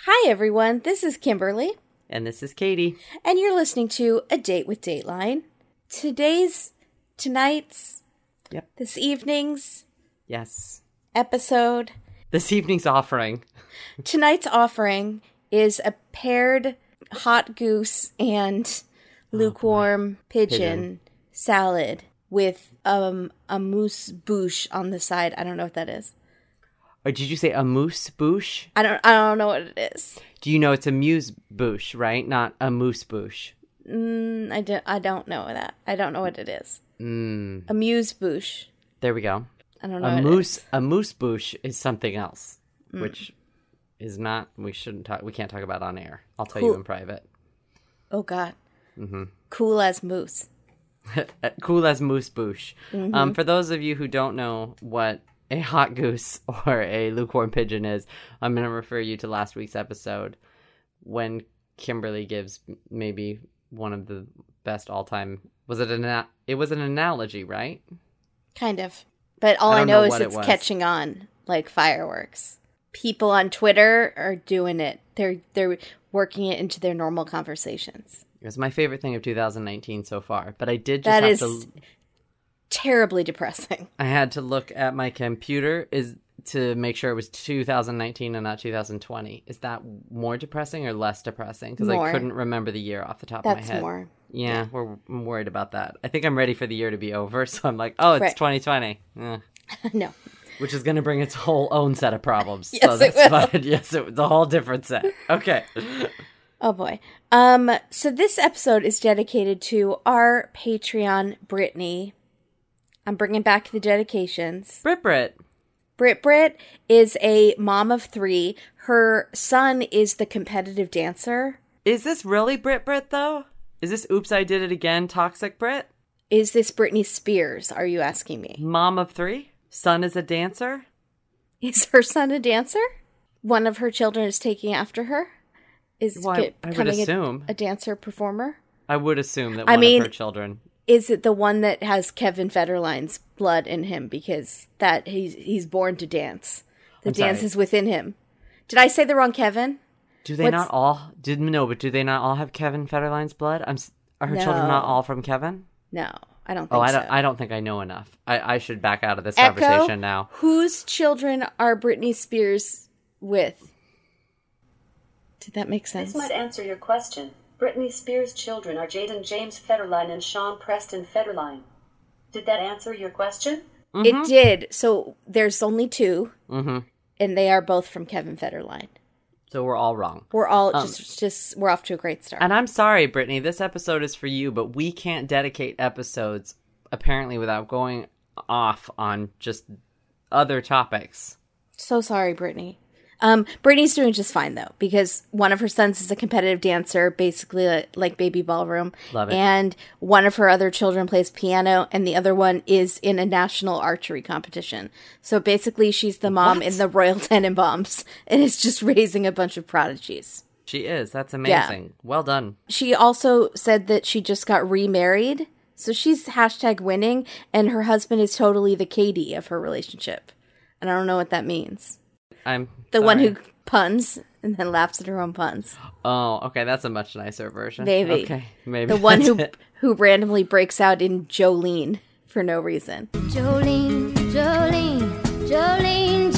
Hi, everyone. This is Kimberly. And this is Katie. And you're listening to A Date with Dateline. Tonight's, this evening's Yes. episode. This evening's offering. Tonight's offering is a paired hot goose and lukewarm pigeon salad with a mousse bouche on the side. I don't know what that is. Or did you say a mousse bouche? I don't know what it is. Do you know it's a muse bouche, right? Not a mousse bouche. I don't know that. I don't know what it is. A muse bouche. There we go. I don't know. A mousse bouche is something else, which is not. We shouldn't talk. We can't talk about on air. I'll tell you in private. Oh God. Mm-hmm. Cool as mousse. Cool as mousse bouche. Mm-hmm. For those of you who don't know what a hot goose or a lukewarm pigeon is, I'm going to refer you to last week's episode when Kimberly gives maybe one of the best all-time. It was an analogy, right? Kind of. But all I know is it's catching on like fireworks. People on Twitter are doing it. They're working it into their normal conversations. It was my favorite thing of 2019 so far, but I did just have to... terribly depressing. I had to look at my computer to make sure it was 2019 and not 2020. Is that more depressing or less depressing? Because I couldn't remember the year off the top of my head. That's more. Yeah, I'm worried about that. I think I'm ready for the year to be over, so I'm like, oh, it's 2020. No. Which is going to bring its whole own set of problems. Yes, so that's it will. fine. Yes, it's a whole different set. Okay. Oh, boy. So this episode is dedicated to our Patreon, Brittany. I'm bringing back the dedications. Brit is a mom of 3. Her son is the competitive dancer. Is this really Brit, though? Is this Oops, I Did It Again, Toxic Brit? Is this Britney Spears, are you asking me? Mom of 3? Son is a dancer? Is her son a dancer? One of her children is taking after her? I would assume. A dancer performer? I would assume that one of her children... Is it the one that has Kevin Federline's blood in him because that he's born to dance? The dance is within him. Did I say the wrong Kevin? Do they not all? Do they not all have Kevin Federline's blood? Are her children not all from Kevin? No, I don't think so. I don't think I know enough. I should back out of this conversation now. Whose children are Britney Spears with? Did that make sense? This might answer your question. Britney Spears' children are Jaden James Federline and Sean Preston Federline. Did that answer your question? Mm-hmm. It did. So there's only 2, and they are both from Kevin Federline. So we're all wrong. We're all we're off to a great start. And I'm sorry, Brittany, this episode is for you, but we can't dedicate episodes apparently without going off on just other topics. So sorry, Brittany. Brittany's doing just fine, though, because one of her sons is a competitive dancer, basically like Baby Ballroom. Love it. And one of her other children plays piano, and the other one is in a national archery competition. So basically, she's the mom in the Royal Tenenbaums, and is just raising a bunch of prodigies. She is. That's amazing. Yeah. Well done. She also said that she just got remarried, so she's #winning, and her husband is totally the Katie of her relationship. And I don't know what that means. I'm the one who puns and then laughs at her own puns. Oh, okay, that's a much nicer version. Maybe. Okay, maybe. The one who randomly breaks out in Jolene for no reason. Jolene, Jolene, Jolene,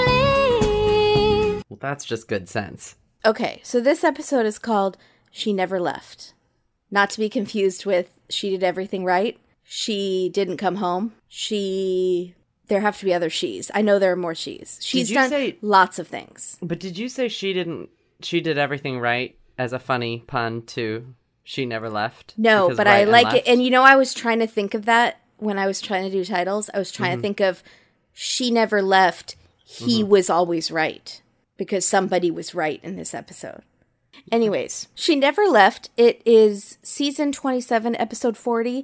Jolene. Well, that's just good sense. Okay, so this episode is called She Never Left. Not to be confused with She Did Everything Right. She didn't come home. There have to be other she's. I know there are more she's. She's done lots of things. But did you say she did everything right as a funny pun to She Never Left? No, but I like it. And I was trying to think of that when I was trying to do titles. I was trying to think of She Never Left. He was always right. Because somebody was right in this episode. Anyways, She Never Left. It is season 27, episode 40,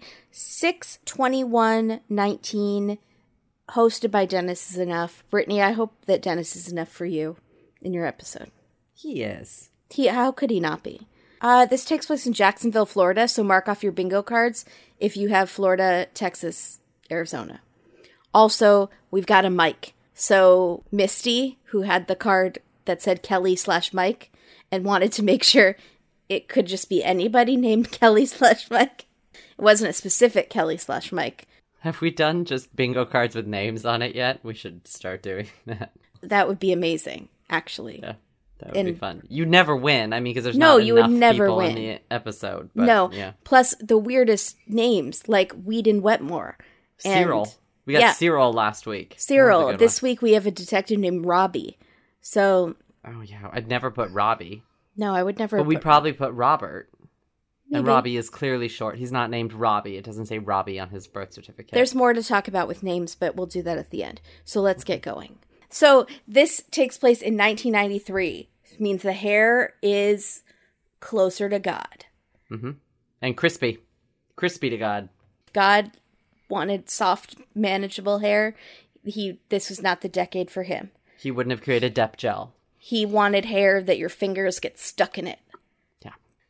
6/21/19. Hosted by Dennis Is Enough. Brittany, I hope that Dennis is enough for you in your episode. He is. How could he not be? This takes place in Jacksonville, Florida, so mark off your bingo cards if you have Florida, Texas, Arizona. Also, we've got a Mike. So Misty, who had the card that said Kelly/Mike and wanted to make sure it could just be anybody named Kelly/Mike. It wasn't a specific Kelly/Mike. Have we done just bingo cards with names on it yet? We should start doing that. That would be amazing, actually. Yeah, that would be fun. You never win. I mean, because there's No, not you would enough never people win. in the episode. But, No. Yeah. Plus the weirdest names, like Weed and Wetmore. Cyril. We got Cyril last week. Cyril. This week we have a detective named Robbie. So... Oh, yeah. I'd never put Robbie. No, I would never But we'd probably put Robert. Maybe. And Robbie is clearly short. He's not named Robbie. It doesn't say Robbie on his birth certificate. There's more to talk about with names, but we'll do that at the end. So let's get going. So this takes place in 1993. It means the hair is closer to God. Mm-hmm. And crispy. Crispy to God. God wanted soft, manageable hair. This was not the decade for him. He wouldn't have created Dep Gel. He wanted hair that your fingers get stuck in it. Yeah.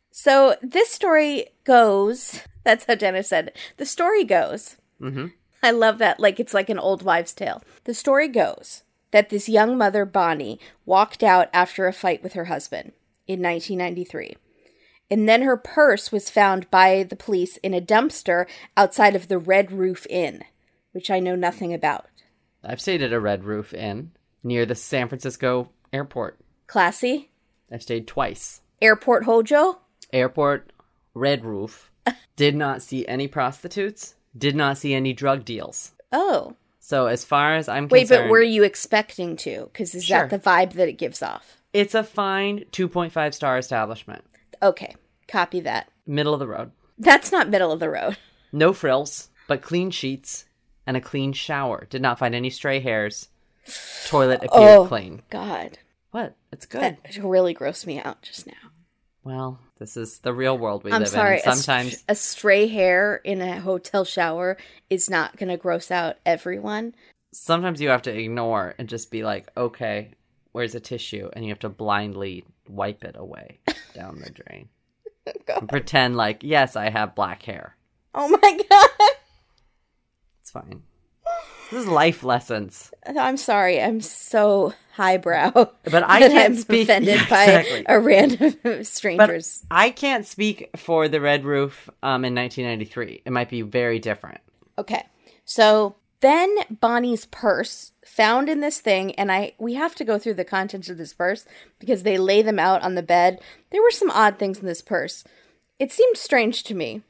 So this story goes, that's how Dennis said it. The story goes, I love that, like it's like an old wives' tale. The story goes that this young mother, Bonnie, walked out after a fight with her husband in 1993. And then her purse was found by the police in a dumpster outside of the Red Roof Inn, which I know nothing about. I've stayed at a Red Roof Inn near the San Francisco airport. Classy. I've stayed twice. Airport Hojo. Airport, Red Roof. Did not see any prostitutes. Did not see any drug deals. Oh. So as far as I'm Wait, concerned... but were you expecting to? Because is that the vibe that it gives off? It's a fine 2.5 star establishment. Okay. Copy that. Middle of the road. That's not middle of the road. No frills, but clean sheets and a clean shower. Did not find any stray hairs. Toilet appeared clean. God. What? It's good. That really grossed me out just now. Well, this is the real world we I'm live sorry, in. Sometimes a stray hair in a hotel shower is not going to gross out everyone. Sometimes you have to ignore and just be like, okay, where's a tissue? And you have to blindly wipe it away down the drain. And pretend like, yes, I have black hair. Oh my God. It's fine. This is life lessons. I'm sorry. I'm so highbrow. But I that can't I'm speak offended exactly. by a random strangers. But I can't speak for the Red Roof in 1993. It might be very different. Okay. So then Bonnie's purse found in this thing, and we have to go through the contents of this purse because they lay them out on the bed. There were some odd things in this purse. It seemed strange to me.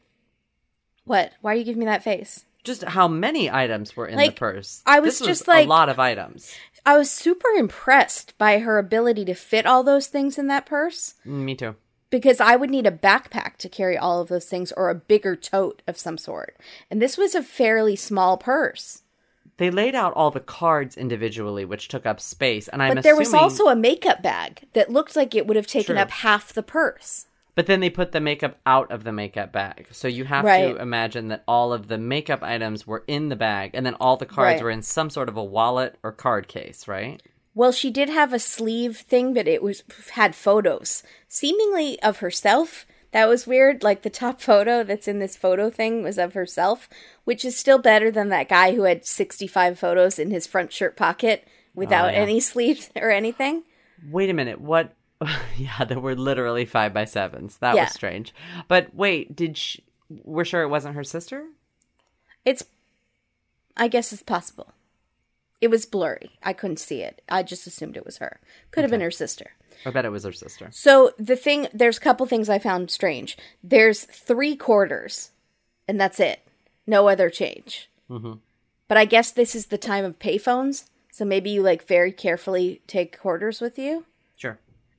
What? Why are you giving me that face? Just how many items were in the purse. I was this just like a lot of items. I was super impressed by her ability to fit all those things in that purse. Me too. Because I would need a backpack to carry all of those things or a bigger tote of some sort. And this was a fairly small purse. They laid out all the cards individually, which took up space. And But there was also a makeup bag that looked like it would have taken up half the purse. But then they put the makeup out of the makeup bag. So you have to imagine that all of the makeup items were in the bag, and then all the cards were in some sort of a wallet or card case, right? Well, she did have a sleeve thing, but it had photos, seemingly of herself. That was weird. Like the top photo that's in this photo thing was of herself, which is still better than that guy who had 65 photos in his front shirt pocket without any sleeves or anything. Wait a minute. What? Yeah, there were literally 5x7s. That was strange. But wait, we're sure it wasn't her sister? I guess it's possible. It was blurry. I couldn't see it. I just assumed it was her. Could have been her sister. I bet it was her sister. So there's a couple things I found strange. There's 3 quarters, and that's it. No other change. Mm-hmm. But I guess this is the time of payphones, so maybe you very carefully take quarters with you. Sure.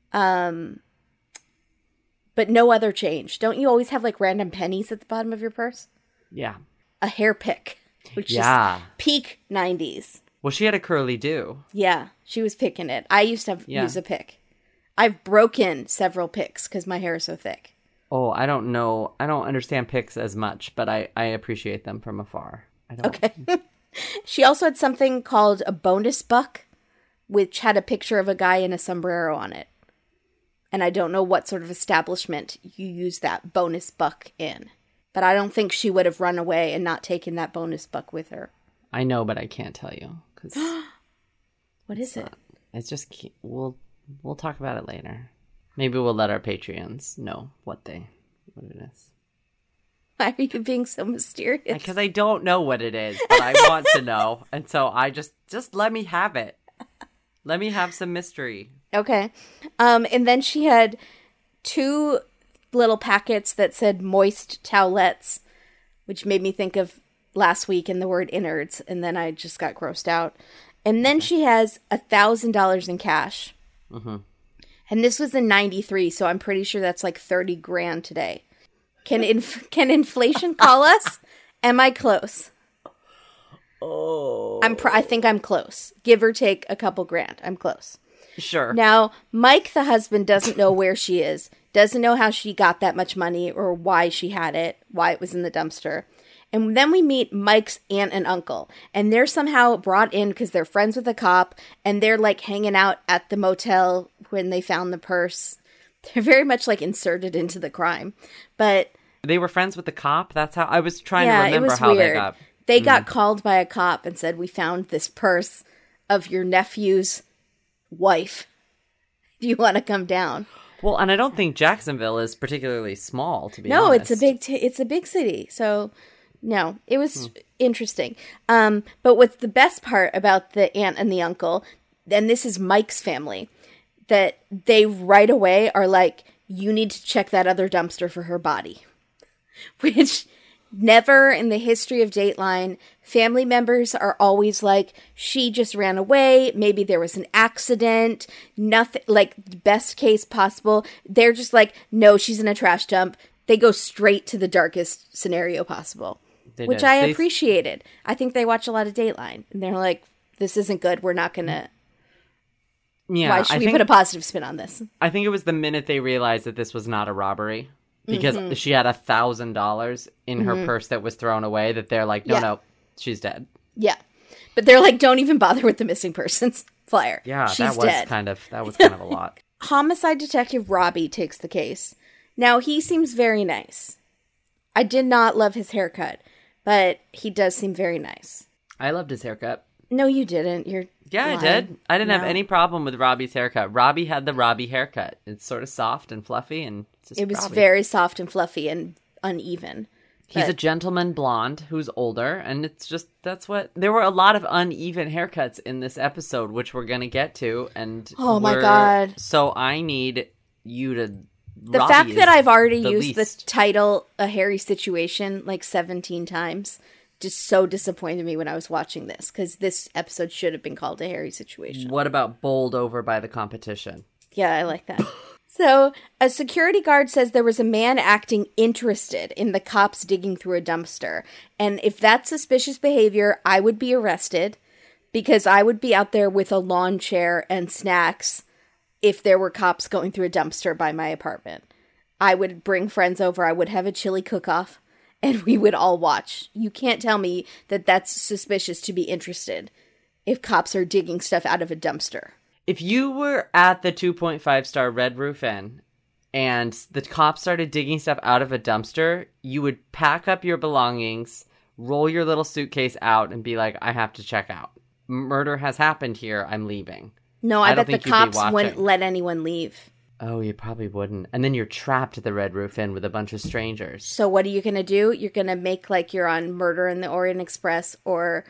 But no other change. Don't you always have random pennies at the bottom of your purse? Yeah. A hair pick, which is peak 90s. Well, she had a curly do. Yeah, she was picking it. I used to use a pick. I've broken several picks because my hair is so thick. Oh, I don't know. I don't understand picks as much, but I appreciate them from afar. Okay. She also had something called a bonus buck, which had a picture of a guy in a sombrero on it. And I don't know what sort of establishment you use that bonus buck in. But I don't think she would have run away and not taken that bonus buck with her. I know, but I can't tell you. What is it? It's just, we'll We'll talk about it later. Maybe we'll let our Patreons know what it is. Why are you being so mysterious? Because I don't know what it is, but I want to know. And so I just let me have it. Let me have some mystery. Okay. And then she had 2 little packets that said moist towelettes, which made me think of last week and the word innards, and then I just got grossed out. And then she has $1,000 in cash. Mm-hmm. And this was in 93, so I'm pretty sure that's like 30 grand today. Can inflation call us? Am I close? Oh. I think I'm close. Give or take a couple grand. I'm close. Sure. Now, Mike, the husband, doesn't know where she is, doesn't know how she got that much money or why she had it, why it was in the dumpster. And then we meet Mike's aunt and uncle, and they're somehow brought in because they're friends with a cop, and they're like hanging out at the motel when they found the purse. They're very much like inserted into the crime. But they were friends with the cop? That's how I was trying to remember it was how weird. they got. They got called by a cop and said, "We found this purse of your nephew's wife. Do you want to come down?" Well, and I don't think Jacksonville is particularly small, to be No, honest. it's a big city. So, no, it was interesting. But what's the best part about the aunt and the uncle, and this is Mike's family, that they right away are like, you need to check that other dumpster for her body. Which never in the history of Dateline, family members are always like, she just ran away, maybe there was an accident, nothing, like best case possible. They're just like, no, she's in a trash dump. They go straight to the darkest scenario possible, which I appreciated. I think they watch a lot of Dateline, and they're like, this isn't good, we're not gonna... Yeah, why should we put a positive spin on this? I think it was the minute they realized that this was not a robbery, because she had $1,000 in her purse that was thrown away, that they're like, no, she's dead. Yeah. But they're like, don't even bother with the missing persons flyer. Yeah, she's that was dead. kind of a lot. Homicide detective Robbie takes the case. Now, he seems very nice. I did not love his haircut, but he does seem very nice. I loved his haircut. No, you didn't. You're lying. I did. I didn't have any problem with Robbie's haircut. Robbie had the Robbie haircut. It's sort of soft and fluffy, and it's just it was Robbie. very soft and fluffy and uneven. He's a gentleman blonde who's older, and it's just, there were a lot of uneven haircuts in this episode, which we're going to get to, and oh my God. So I need you to... The Robbie fact that I've already used least. the title A Hairy Situation like 17 times just so disappointed me when I was watching this, because this episode should have been called A Hairy Situation. What about bowled over by the competition? Yeah, I like that. So, a security guard says there was a man acting interested in the cops digging through a dumpster. And if that's suspicious behavior, I would be arrested, because I would be out there with a lawn chair and snacks if there were cops going through a dumpster by my apartment. I would bring friends over, I would have a chili cook-off, and we would all watch. You can't tell me that that's suspicious to be interested if cops are digging stuff out of a dumpster. If you were at the 2.5-star Red Roof Inn and the cops started digging stuff out of a dumpster, you would pack up your belongings, roll your little suitcase out, and be like, I have to check out. Murder has happened here. I'm leaving. No, I bet the cops wouldn't let anyone leave. Oh, you probably wouldn't. And then you're trapped at the Red Roof Inn with a bunch of strangers. So what are you going to do? You're going to make like you're on Murder in the Orient Express or...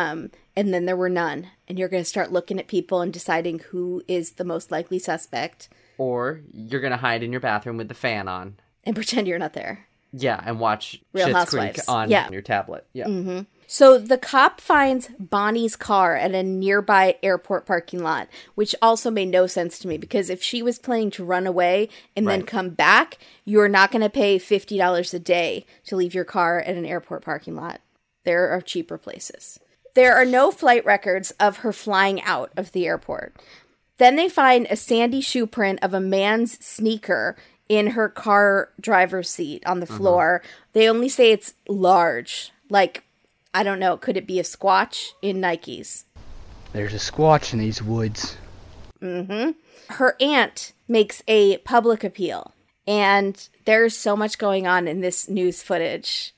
and then there were none. And you're going to start looking at people and deciding who is the most likely suspect. Or you're going to hide in your bathroom with the fan on. And pretend you're not there. Yeah, and watch Real Schitt's Housewives. Creek on your tablet. Yeah. Mm-hmm. So the cop finds Bonnie's car at a nearby airport parking lot, which also made no sense to me, because if she was planning to run away and then come back, you're not going to pay $50 a day to leave your car at an airport parking lot. There are cheaper places. There are no flight records of her flying out of the airport. Then they find a sandy shoe print of a man's sneaker in her car driver's seat on the floor. They only say it's large. Like, I don't know, could it be a Squatch in Nikes? There's a Squatch in these woods. Mm-hmm. Her aunt makes a public appeal. And there's so much going on in this news footage.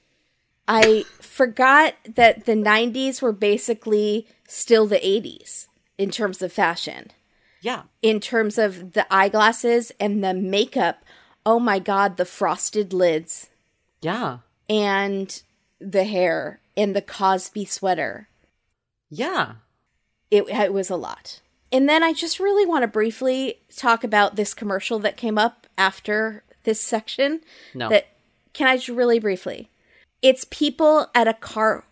I forgot that the 90s were basically still the 80s in terms of fashion. Yeah. In terms of the eyeglasses and the makeup, oh my God, the frosted lids Yeah. and the hair and the Cosby sweater. Yeah. It was a lot. And then I just really want to briefly talk about this commercial that came up after this section. No. Can I just really briefly? It's people at a car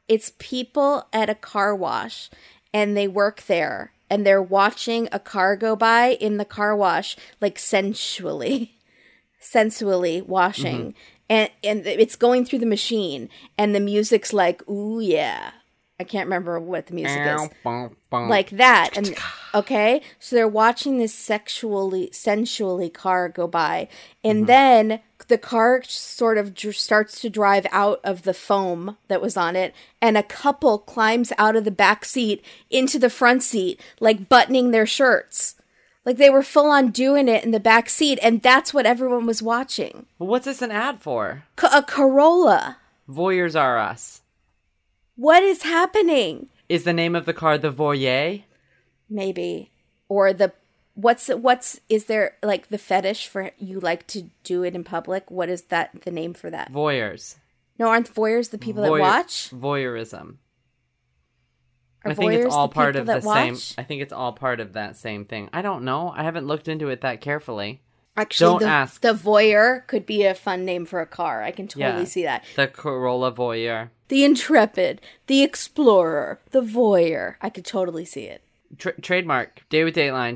wash, and they work there, and they're watching a car go by in the car wash, like sensually washing. And it's going through the machine, and the music's like, ooh yeah. I can't remember what the music is. Like that. And okay, so they're watching this sensually car go by, and then the car sort of starts to drive out of the foam that was on it, and a couple climbs out of the back seat into the front seat, like buttoning their shirts. Like they were full on doing it in the back seat, and that's what everyone was watching. Well, what's this an ad for? A Corolla. Voyeurs Are Us. What is happening? Is the name of the car the Voyer? Maybe. Or is there like the fetish for you like to do it in public? What is that, the name for that? Voyeurs. No, aren't voyeurs the people that watch? Voyeurism. Are I think it's voyeurs all the part people of the that same. watch? I think it's all part of that same thing. I don't know. I haven't looked into it that carefully. Actually, Don't ask. The voyeur could be a fun name for a car. I can totally see that. The Corolla Voyeur. The intrepid, the explorer, the voyeur. I could totally see it. Trademark. Day with Dateline.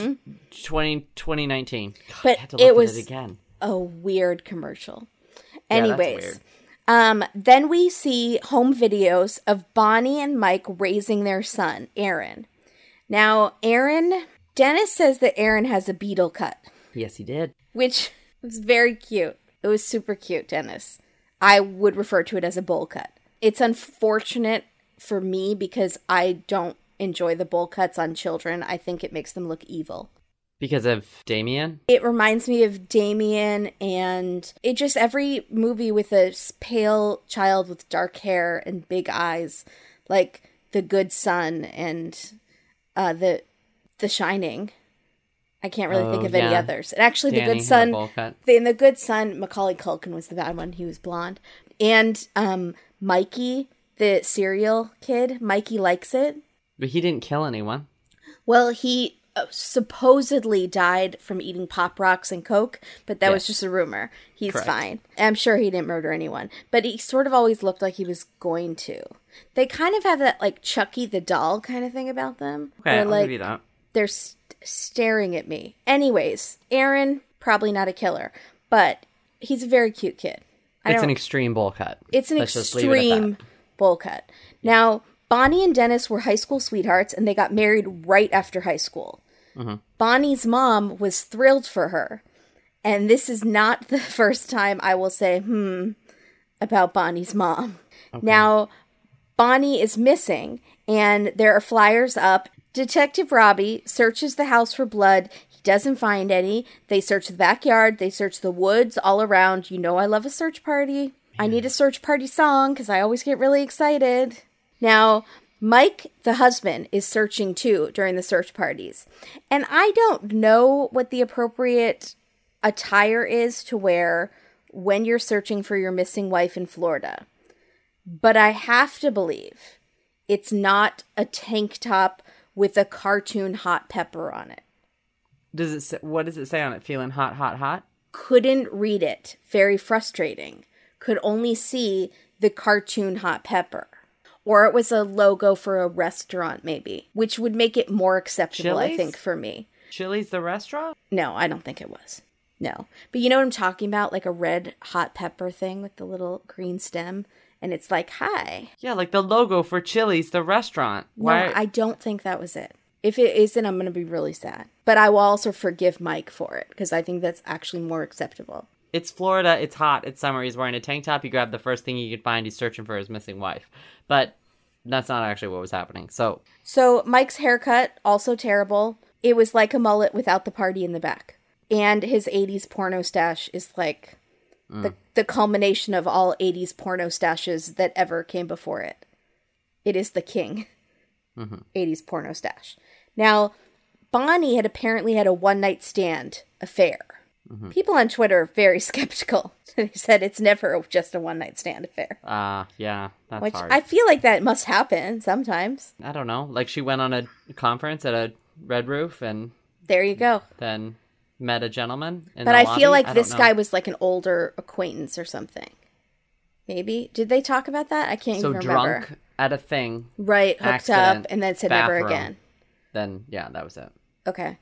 2019. God, But I had to look it at was it again. a weird commercial. Yeah, that's Anyways, weird. then we see home videos of Bonnie and Mike raising their son, Aaron. Now, Dennis says that Aaron has a beetle cut, Yes, he did. which was very cute. It was super cute, Dennis. I would refer to it as a bowl cut. It's unfortunate for me because I don't enjoy the bowl cuts on children. I think it makes them look evil. Because of Damien? It reminds me of Damien, and it just every movie with a pale child with dark hair and big eyes, like The Good Son and The Shining. I can't really think of any others. And actually, Danny The Good had a Son, bowl cut. in The Good Son, Macaulay Culkin was the bad one. He was blonde. And Mikey, the serial kid, Mikey Likes It. But he didn't kill anyone. Well, he supposedly died from eating Pop Rocks and Coke, but that was just a rumor. He's Correct. fine. I'm sure he didn't murder anyone, but he sort of always looked like he was going to. They kind of have that like Chucky the doll kind of thing about them. Okay, where, I'll like, give you that. they're staring at me. Anyways, Aaron, probably not a killer, but he's a very cute kid. It's an extreme bowl cut. It's an Let's just leave it at extreme that. bowl cut. Now, Bonnie and Dennis were high school sweethearts, and they got married right after high school. Mm-hmm. Bonnie's mom was thrilled for her. And this is not the first time I will say, about Bonnie's mom. Okay. Now, Bonnie is missing, and there are flyers up. Detective Robbie searches the house for blood. He doesn't find any. They search the backyard. They search the woods all around. You know I love a search party. I need a search party song because I always get really excited. Now, Mike, the husband, is searching too during the search parties. And I don't know what the appropriate attire is to wear when you're searching for your missing wife in Florida. But I have to believe it's not a tank top with a cartoon hot pepper on it. What does it say on it? Feeling hot, hot, hot? Couldn't read it. Very frustrating. Could only see the cartoon hot pepper. Or it was a logo for a restaurant, maybe, which would make it more acceptable, Chili's? I think, for me. Chili's the restaurant? No, I don't think it was. No. But you know what I'm talking about? Like a red hot pepper thing with the little green stem. And it's like, hi. Yeah, like the logo for Chili's the restaurant. Why? No, I don't think that was it. If it isn't, I'm going to be really sad. But I will also forgive Mike for it, because I think that's actually more acceptable. It's Florida, it's hot, it's summer, he's wearing a tank top, you grab the first thing you could find, he's searching for his missing wife. But that's not actually what was happening, So Mike's haircut, also terrible. It was like a mullet without the party in the back. And his 80s porno stash is like the culmination of all 80s porno stashes that ever came before it. It is the king. 80s porno stash. Now, Bonnie had apparently had a one-night stand affair. People on Twitter are very skeptical. They said it's never just a one-night stand affair. Yeah, that's Which hard. I feel like that must happen sometimes. I don't know. Like, she went on a conference at a Red Roof and There you go. then met a gentleman in But the I lobby. feel like don't this know. guy was like an older acquaintance or something. Maybe. Did they talk about that? I can't so even remember. drunk at a thing, Right, hooked accident, up, and then said never bathroom. again. then yeah, that was it. Okay.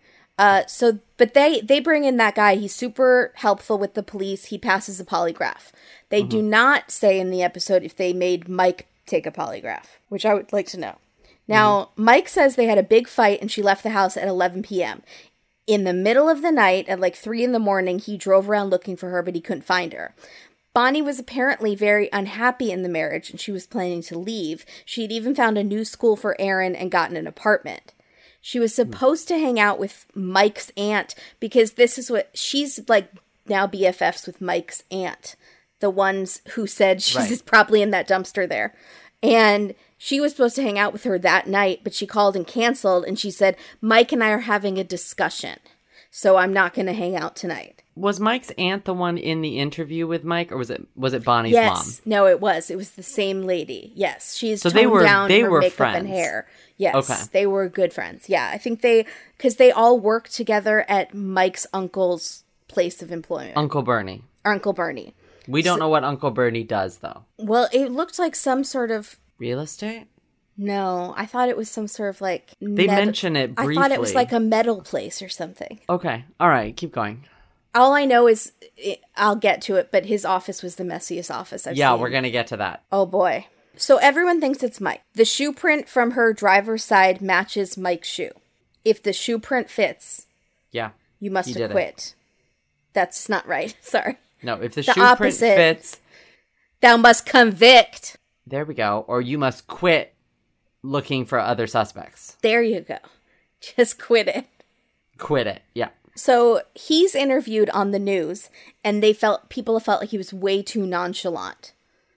But they bring in that guy. He's super helpful with the police. He passes a polygraph. They do not say in the episode if they made Mike take a polygraph, which I would like to know. Now, Mike says they had a big fight and she left the house at 11 p.m. In the middle of the night, at like 3 in the morning, he drove around looking for her, but he couldn't find her. Bonnie was apparently very unhappy in the marriage and she was planning to leave. She'd even found a new school for Aaron and gotten an apartment. She was supposed to hang out with Mike's aunt because this is what she's like now BFFs with Mike's aunt, the ones who said she's Right. probably in that dumpster there. And she was supposed to hang out with her that night, but she called and canceled. And she said, Mike and I are having a discussion, so I'm not going to hang out tonight. Was Mike's aunt the one in the interview with Mike, or was it Bonnie's Yes. mom? No, it was the same lady. Yes. She's So toned down they her were makeup friends. and hair. Yes. Okay. They were good friends. Yeah. I think because they all worked together at Mike's uncle's place of employment. Uncle Bernie. Uncle Bernie. We don't know what Uncle Bernie does, though. Well, it looked like some sort of, Real estate? no, I thought it was some sort of like. They mention it briefly. I thought it was like a metal place or something. Okay. All right. Keep going. All I know is, I'll get to it, but his office was the messiest office I've Yeah, seen. we're going to get to that. Oh boy. So everyone thinks it's Mike. The shoe print from her driver's side matches Mike's shoe. If the shoe print fits, Yeah. you must He did it. acquit. That's not right. Sorry. No, if the The shoe print opposite. fits, Thou must convict. there we go. Or you must quit looking for other suspects. There you go. Just quit it. Quit it. Yeah. So he's interviewed on the news, and people felt like he was way too nonchalant.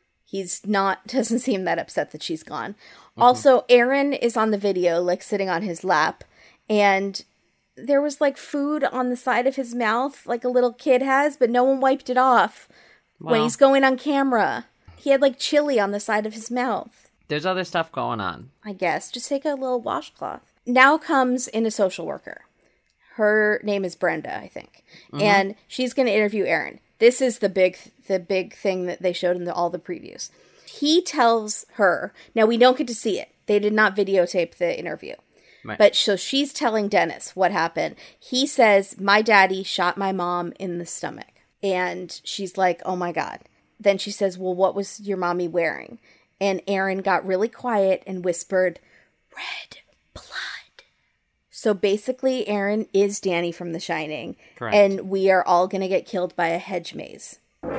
Doesn't seem that upset that she's gone. Also, Aaron is on the video, like sitting on his lap, and there was like food on the side of his mouth, like a little kid has, but no one wiped it off when Well. he's going on camera. He had like chili on the side of his mouth. There's other stuff going on. I guess. Just take a little washcloth. Now comes in a social worker. Her name is Brenda, I think. And she's going to interview Aaron. This is the big thing that they showed in all the previews. He tells her, now we don't get to see it. They did not videotape the interview. Right. But so she's telling Dennis what happened. He says, my daddy shot my mom in the stomach. And she's like, oh my God. Then she says, well, what was your mommy wearing? And Aaron got really quiet and whispered, red blood. So basically, Aaron is Danny from The Shining. Correct. And we are all going to get killed by a hedge maze.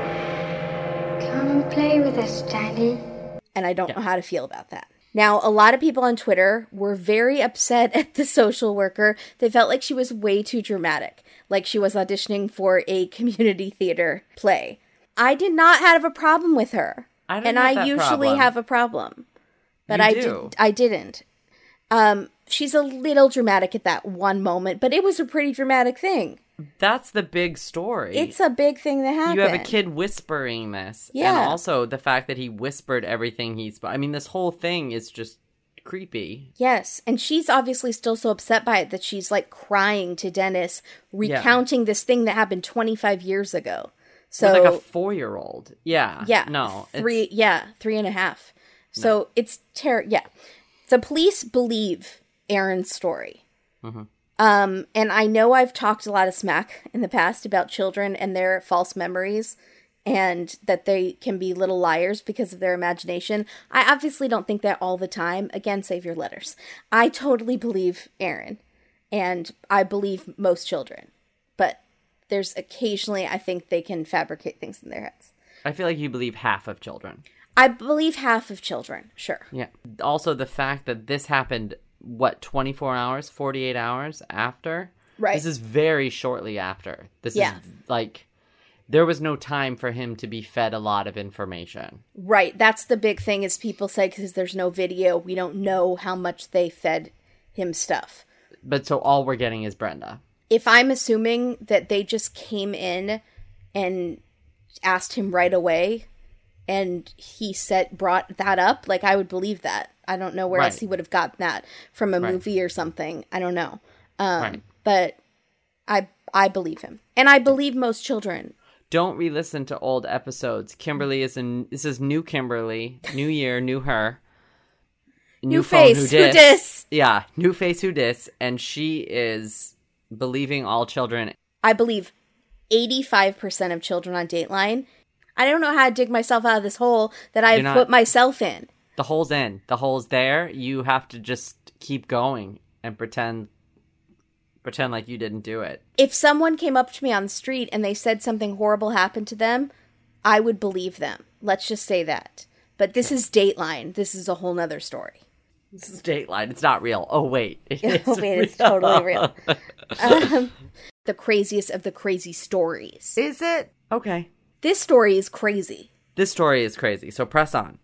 Come play with us, Danny. And I don't know how to feel about that. Now, a lot of people on Twitter were very upset at the social worker. They felt like she was way too dramatic, like she was auditioning for a community theater play. I did not have a problem with her. I didn't and have I that usually problem. have a problem. But You I do. I didn't. She's a little dramatic at that one moment, but it was a pretty dramatic thing. That's the big story. It's a big thing that happened. You have a kid whispering this. Yeah. And also the fact that he whispered everything I mean, this whole thing is just creepy. Yes, and she's obviously still so upset by it that she's like crying to Dennis, recounting this thing that happened 25 years ago. So With like a 4-year-old. Yeah. yeah, No. it's- 3.5. So it's yeah. The police believe Aaron's story. Mm-hmm. And I know I've talked a lot of smack in the past about children and their false memories and that they can be little liars because of their imagination. I obviously don't think that all the time. Again, save your letters. I totally believe Aaron, and I believe most children. But there's occasionally, I think they can fabricate things in their heads. I feel like you believe half of children. I believe half of children, sure. Yeah. Also, the fact that this happened, 24 hours, 48 hours after? Right. This is very shortly after. This Yeah. is like, there was no time for him to be fed a lot of information. Right. That's the big thing is people say because there's no video, we don't know how much they fed him stuff. But so all we're getting is Brenda. If I'm assuming that they just came in and asked him right away and he brought that up, like, I would believe that. I don't know where else he would have gotten that from a movie or something. I don't know. But I believe him. And I believe most children. Don't re-listen to old episodes. Kimberly this is new Kimberly. New year, new her. New face, who dis? Yeah, new face, who dis? And she is believing all children. I believe 85% of children on Dateline. I don't know how to dig myself out of this hole that I've put myself in. The hole's in. The hole's there. You have to just keep going and pretend like you didn't do it. If someone came up to me on the street and they said something horrible happened to them, I would believe them. Let's just say that. But this is Dateline. This is a whole nother story. This is Dateline. It's not real. Oh, wait. It's totally real. The craziest of the crazy stories. Is it? Okay. This story is crazy. This story is crazy. So press on.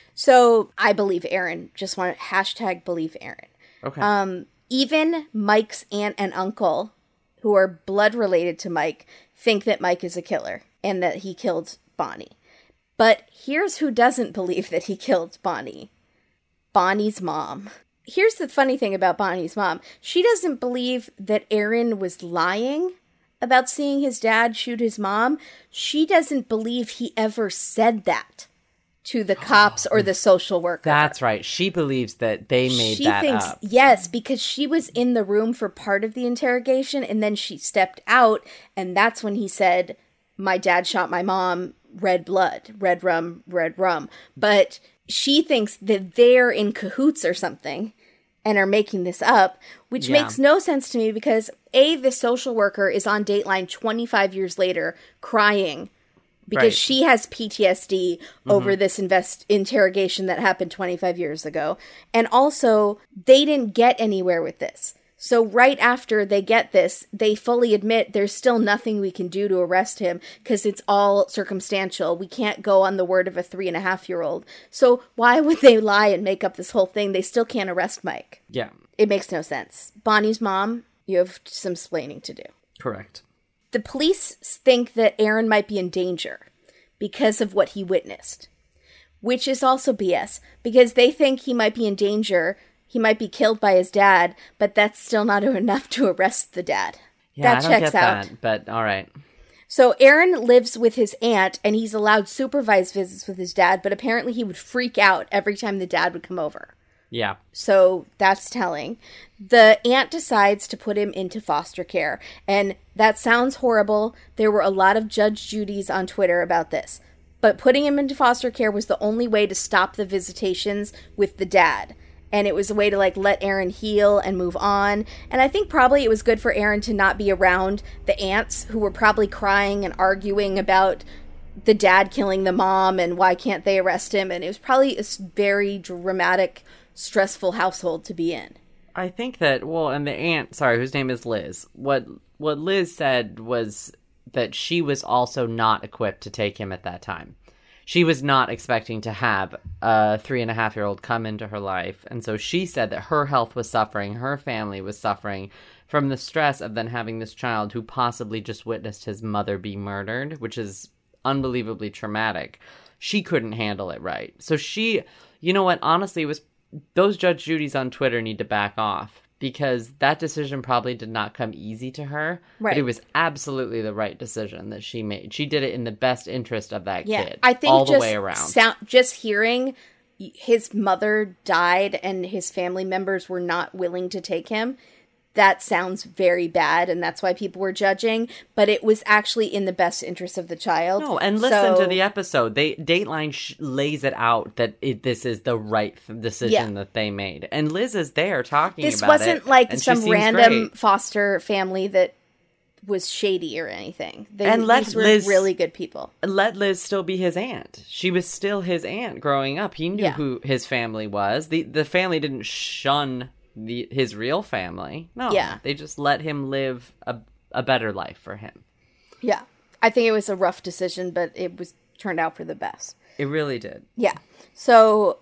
So I believe Aaron. Just want to #believe Aaron. Okay. Even Mike's aunt and uncle, who are blood related to Mike, think that Mike is a killer and that he killed Bonnie. But here's who doesn't believe that he killed Bonnie. Bonnie's mom. Here's the funny thing about Bonnie's mom. She doesn't believe that Aaron was lying about seeing his dad shoot his mom. She doesn't believe he ever said that to the cops or the social worker. That's right. She believes that they made that up. Yes, because she was in the room for part of the interrogation, and then she stepped out, and that's when he said, "My dad shot my mom, red blood, red rum. But she thinks that they're in cahoots or something and are making this up, which makes no sense to me because, A, the social worker is on Dateline 25 years later crying because she has PTSD over this interrogation that happened 25 years ago. And also, they didn't get anywhere with this. So right after they get this, they fully admit there's still nothing we can do to arrest him because it's all circumstantial. We can't go on the word of a 3.5-year-old. So why would they lie and make up this whole thing? They still can't arrest Mike. Yeah. It makes no sense. Bonnie's mom, you have some explaining to do. Correct. The police think that Aaron might be in danger because of what he witnessed, which is also BS because they think he might be in danger. He might be killed by his dad, but that's still not enough to arrest the dad. Yeah, that I don't checks get out. That, but all right. So Aaron lives with his aunt, and he's allowed supervised visits with his dad, but apparently he would freak out every time the dad would come over. Yeah. So that's telling. The aunt decides to put him into foster care, and that sounds horrible. There were a lot of Judge Judys on Twitter about this. But putting him into foster care was the only way to stop the visitations with the dad. And it was a way to, like, let Aaron heal and move on. And I think probably it was good for Aaron to not be around the aunts who were probably crying and arguing about the dad killing the mom and why can't they arrest him. And it was probably a very dramatic, stressful household to be in. I think that, well, and the aunt, sorry, whose name is Liz, what Liz said was that she was also not equipped to take him at that time. She was not expecting to have a 3.5-year-old come into her life. And so she said that her health was suffering, her family was suffering from the stress of then having this child who possibly just witnessed his mother be murdered, which is unbelievably traumatic. She couldn't handle it right. So she, you know what, honestly, it was those Judge Judys on Twitter need to back off because that decision probably did not come easy to her. Right. But it was absolutely the right decision that she made. She did it in the best interest of that kid. I think all the way around. Just hearing his mother died and his family members were not willing to take him, that sounds very bad, and that's why people were judging, but it was actually in the best interest of the child. No, and listen to the episode. Dateline lays it out that this is the right decision that they made. And Liz is there talking about it. This wasn't like some random foster family that was shady or anything. These were really good people. Let Liz still be his aunt. She was still his aunt growing up. He knew who his family was. The family didn't shun his real family. No, they just let him live a better life for him. Yeah, I think it was a rough decision, but it turned out for the best. It really did. Yeah. So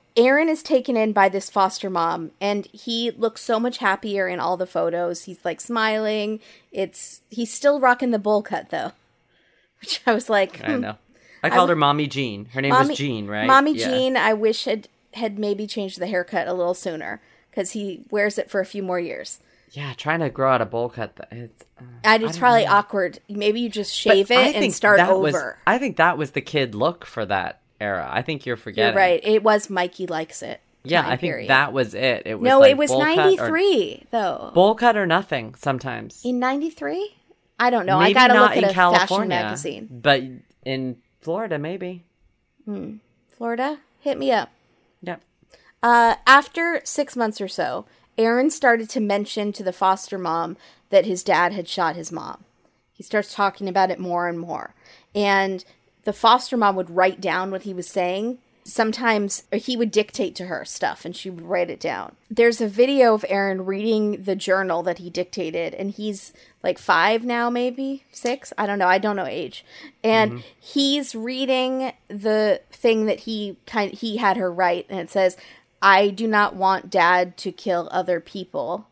Aaron is taken in by this foster mom, and he looks so much happier in all the photos. He's like smiling. He's still rocking the bowl cut though, which I was like, I know. I called her Mommy Jean. Her name was Jean, right? Mommy Jean. I wish had maybe changed the haircut a little sooner because he wears it for a few more years. Yeah, trying to grow out a bowl cut. It's probably awkward. Maybe you just shave it and start over. I think that was the kid look for that era. I think you're forgetting. You're right. It was Mikey Likes It. Yeah, I think that was it. It was it was 93 though. Bowl cut or nothing sometimes. In 93? I don't know. Maybe I gotta not look at in a California, fashion magazine. But in Florida, maybe. Florida? Hit me up. Yep. After 6 months or so, Aaron started to mention to the foster mom that his dad had shot his mom. He starts talking about it more and more. And the foster mom would write down what he was saying. Sometimes he would dictate to her stuff and she would write it down. There's a video of Aaron reading the journal that he dictated, and he's like 5 now, maybe 6. I don't know. I don't know age. And he's reading the thing that he had her write, and it says, "I do not want Dad to kill other people."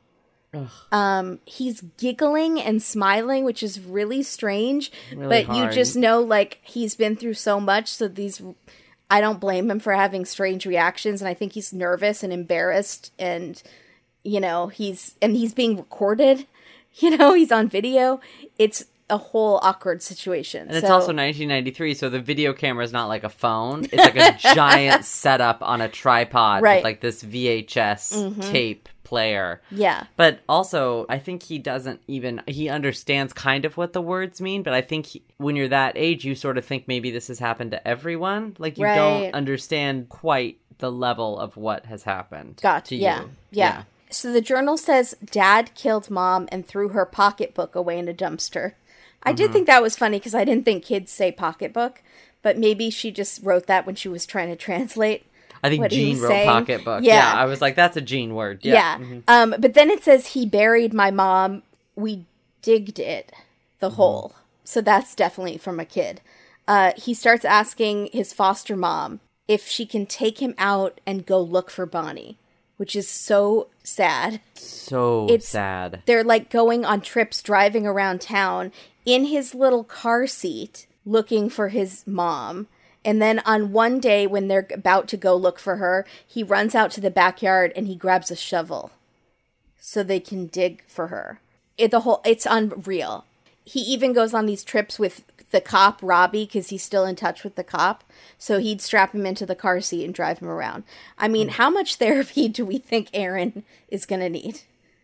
He's giggling and smiling, which is really strange, really but hard. You just know, like, he's been through so much, so I don't blame him for having strange reactions, and I think he's nervous and embarrassed, and, you know, he's being recorded, you know, he's on video. It's a whole awkward situation. And it's also 1993, so the video camera is not like a phone. It's like a giant setup on a tripod with like this VHS tape player. Yeah. But also, I think he understands kind of what the words mean, but I think when you're that age, you sort of think maybe this has happened to everyone. Like, you don't understand quite the level of what has happened to you. Yeah. So the journal says Dad killed Mom and threw her pocketbook away in a dumpster. I did think that was funny because I didn't think kids say pocketbook, but maybe she just wrote that when she was trying to translate. I think Jean wrote pocketbook. Yeah, I was like, that's a Jean word. Yeah. But then it says he buried my mom. We digged it, the hole. So that's definitely from a kid. He starts asking his foster mom if she can take him out and go look for Bonnie, which is so sad. It's sad. They're like going on trips, driving around town in his little car seat, looking for his mom. And then on one day when they're about to go look for her, he runs out to the backyard and he grabs a shovel so they can dig for her. It's unreal. He even goes on these trips with the cop, Robbie, because he's still in touch with the cop. So he'd strap him into the car seat and drive him around. I mean, how much therapy do we think Aaron is going to need?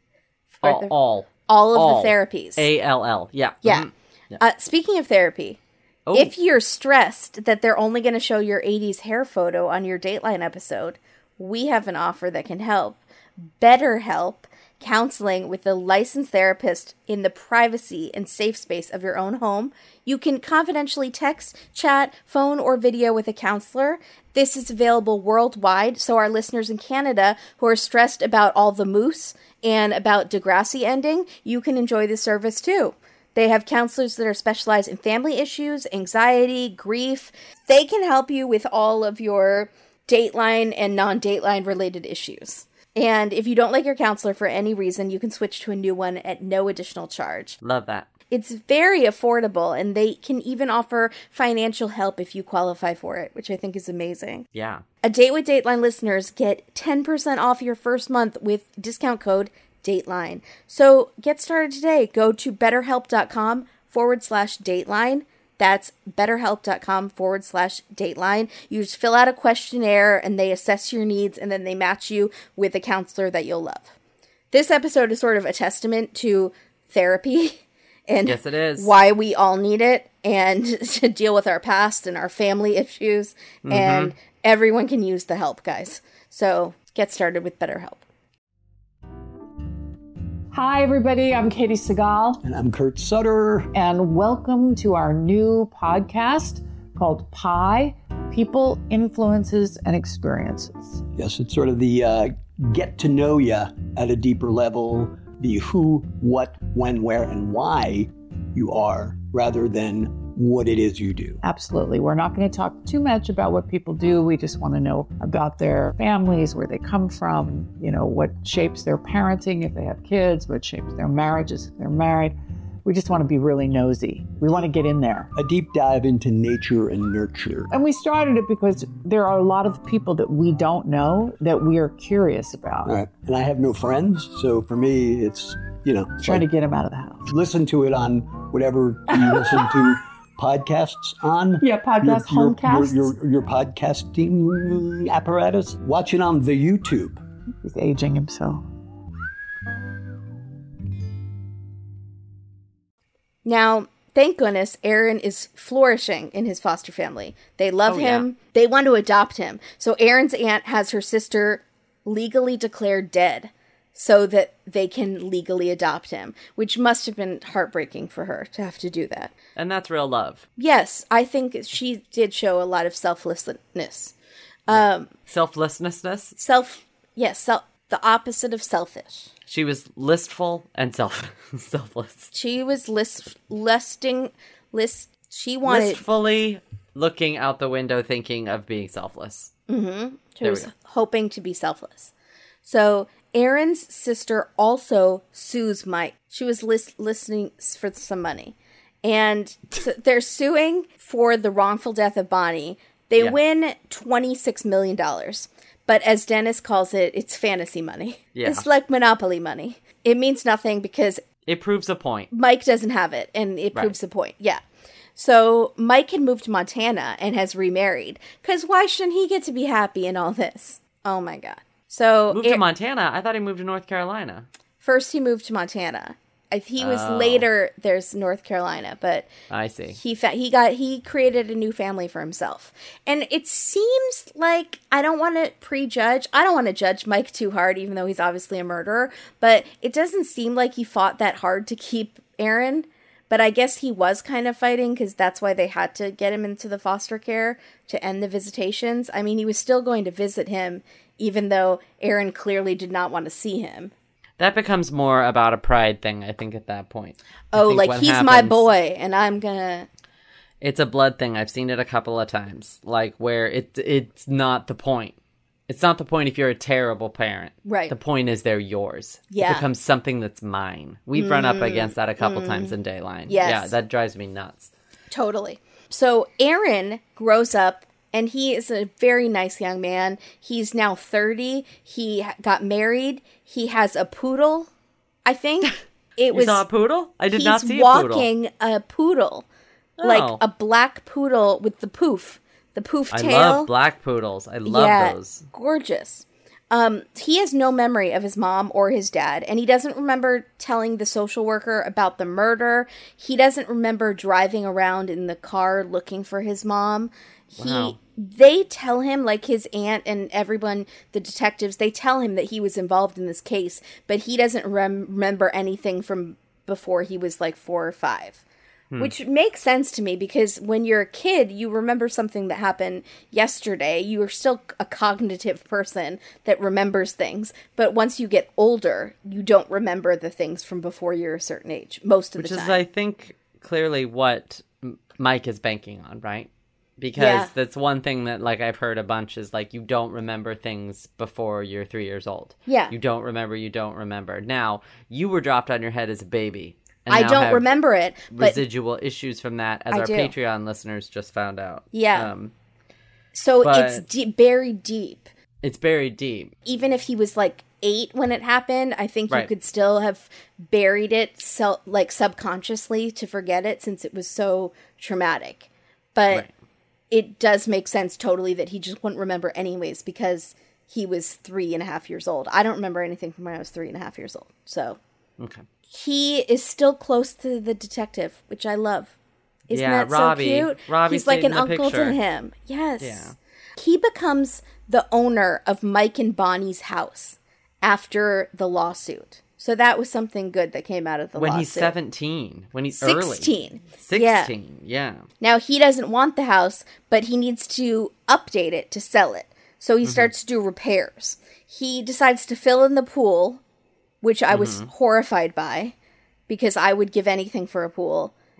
All of the therapies. ALL. Yeah. Yeah. Speaking of therapy, if you're stressed that they're only going to show your 80s hair photo on your Dateline episode, we have an offer that can help. BetterHelp. Counseling with a licensed therapist in the privacy and safe space of your own home. You can confidentially text, chat, phone, or video with a counselor. This is available worldwide, so our listeners in Canada who are stressed about all the moose and about Degrassi ending, you can enjoy this service too. They have counselors that are specialized in family issues, anxiety, grief. They can help you with all of your Dateline and non-Dateline related issues. And if you don't like your counselor for any reason, you can switch to a new one at no additional charge. Love that. It's very affordable, and they can even offer financial help if you qualify for it, which I think is amazing. Yeah. A Date with Dateline listeners get 10% off your first month with discount code Dateline. So get started today. Go to betterhelp.com/Dateline. That's betterhelp.com/Dateline. You just fill out a questionnaire and they assess your needs and then they match you with a counselor that you'll love. This episode is sort of a testament to therapy and yes, it is. Why we all need it and to deal with our past and our family issues. And everyone can use the help, guys. So get started with BetterHelp. Hi, everybody. I'm Katie Segal. And I'm Kurt Sutter. And welcome to our new podcast called PIE, People, Influences, and Experiences. Yes, it's sort of the get to know you at a deeper level, the who, what, when, where, and why you are, rather than what it is you do. Absolutely. We're not going to talk too much about what people do. We just want to know about their families, where they come from, what shapes their parenting if they have kids, what shapes their marriages if they're married. We just want to be really nosy. We want to get in there. A deep dive into nature and nurture. And we started it because there are a lot of people that we don't know that we are curious about. All right. And I have no friends, so for me, it's, Trying to get them out of the house. Listen to it on whatever you listen to podcasts on. Yeah, podcast, homecasts. Your podcasting apparatus. Watch it on the YouTube. He's aging himself. Now, thank goodness, Aaron is flourishing in his foster family. They love him. Yeah. They want to adopt him. So Aaron's aunt has her sister legally declared dead so that they can legally adopt him, which must have been heartbreaking for her to have to do that. And that's real love. Yes, I think she did show a lot of selflessness. Selflessness? The opposite of selfish. She was listful and selfless. She was listfully looking out the window thinking of being selfless. Mm-hmm. She was hoping to be selfless. So Aaron's sister also sues Mike. She was listening for some money. And so they're suing for the wrongful death of Bonnie. They win $26 million. But as Dennis calls it, it's fantasy money. Yeah. It's like Monopoly money. It means nothing because... it proves a point. Mike doesn't have it, and it proves a point. Yeah. So Mike had moved to Montana and has remarried. Because why shouldn't he get to be happy in all this? Oh, my God. So moved to Montana? I thought he moved to North Carolina. First he moved to Montana. He was later, there's North Carolina, but I see. He created a new family for himself. And it seems like, I don't want to prejudge. I don't want to judge Mike too hard, even though he's obviously a murderer. But it doesn't seem like he fought that hard to keep Aaron. But I guess he was kind of fighting because that's why they had to get him into the foster care to end the visitations. I mean, he was still going to visit him, even though Aaron clearly did not want to see him. That becomes more about a pride thing, I think, at that point. Oh, like, he's my boy, and I'm gonna... It's a blood thing. I've seen it a couple of times. Like, where it's not the point. It's not the point if you're a terrible parent. Right. The point is they're yours. Yeah. It becomes something that's mine. We've run up against that a couple times in Dayline. Yes. Yeah, that drives me nuts. Totally. So Aaron grows up, and he is a very nice young man. He's now 30. He got married. He has a poodle, I think. You saw a poodle? I did not see a poodle. He's walking a poodle. Oh. Like a black poodle with the poof tail. I love black poodles. I love those. Gorgeous. He has no memory of his mom or his dad, and he doesn't remember telling the social worker about the murder. He doesn't remember driving around in the car looking for his mom. Wow. They tell him, like his aunt and everyone, the detectives, they tell him that he was involved in this case, but he doesn't remember anything from before he was like 4 or 5. Which makes sense to me because when you're a kid, you remember something that happened yesterday. You are still a cognitive person that remembers things. But once you get older, you don't remember the things from before you're a certain age, most of the time. Which is, I think, clearly what Mike is banking on, right? Because that's one thing that, like, I've heard a bunch is, like, you don't remember things before you're 3 years old. Yeah. You don't remember. Now, you were dropped on your head as a baby. I don't remember it. But residual issues from that, as our Patreon listeners just found out. Yeah. So it's buried deep. It's buried deep. Even if he was like 8 when it happened, I think you could still have buried it subconsciously to forget it since it was so traumatic. But it does make sense totally that he just wouldn't remember anyways because he was 3.5 years old. I don't remember anything from when I was 3.5 years old. So okay. He is still close to the detective, which I love. Isn't that Robbie, so cute? Robbie He's like an uncle picture. to him. Yes. Yeah. He becomes the owner of Mike and Bonnie's house after the lawsuit. So that was something good that came out of the lawsuit. When he's 17. When he's 16. Early. 16, yeah. Now, he doesn't want the house, but he needs to update it to sell it. So he starts to do repairs. He decides to fill in the pool, which I was horrified by, because I would give anything for a pool.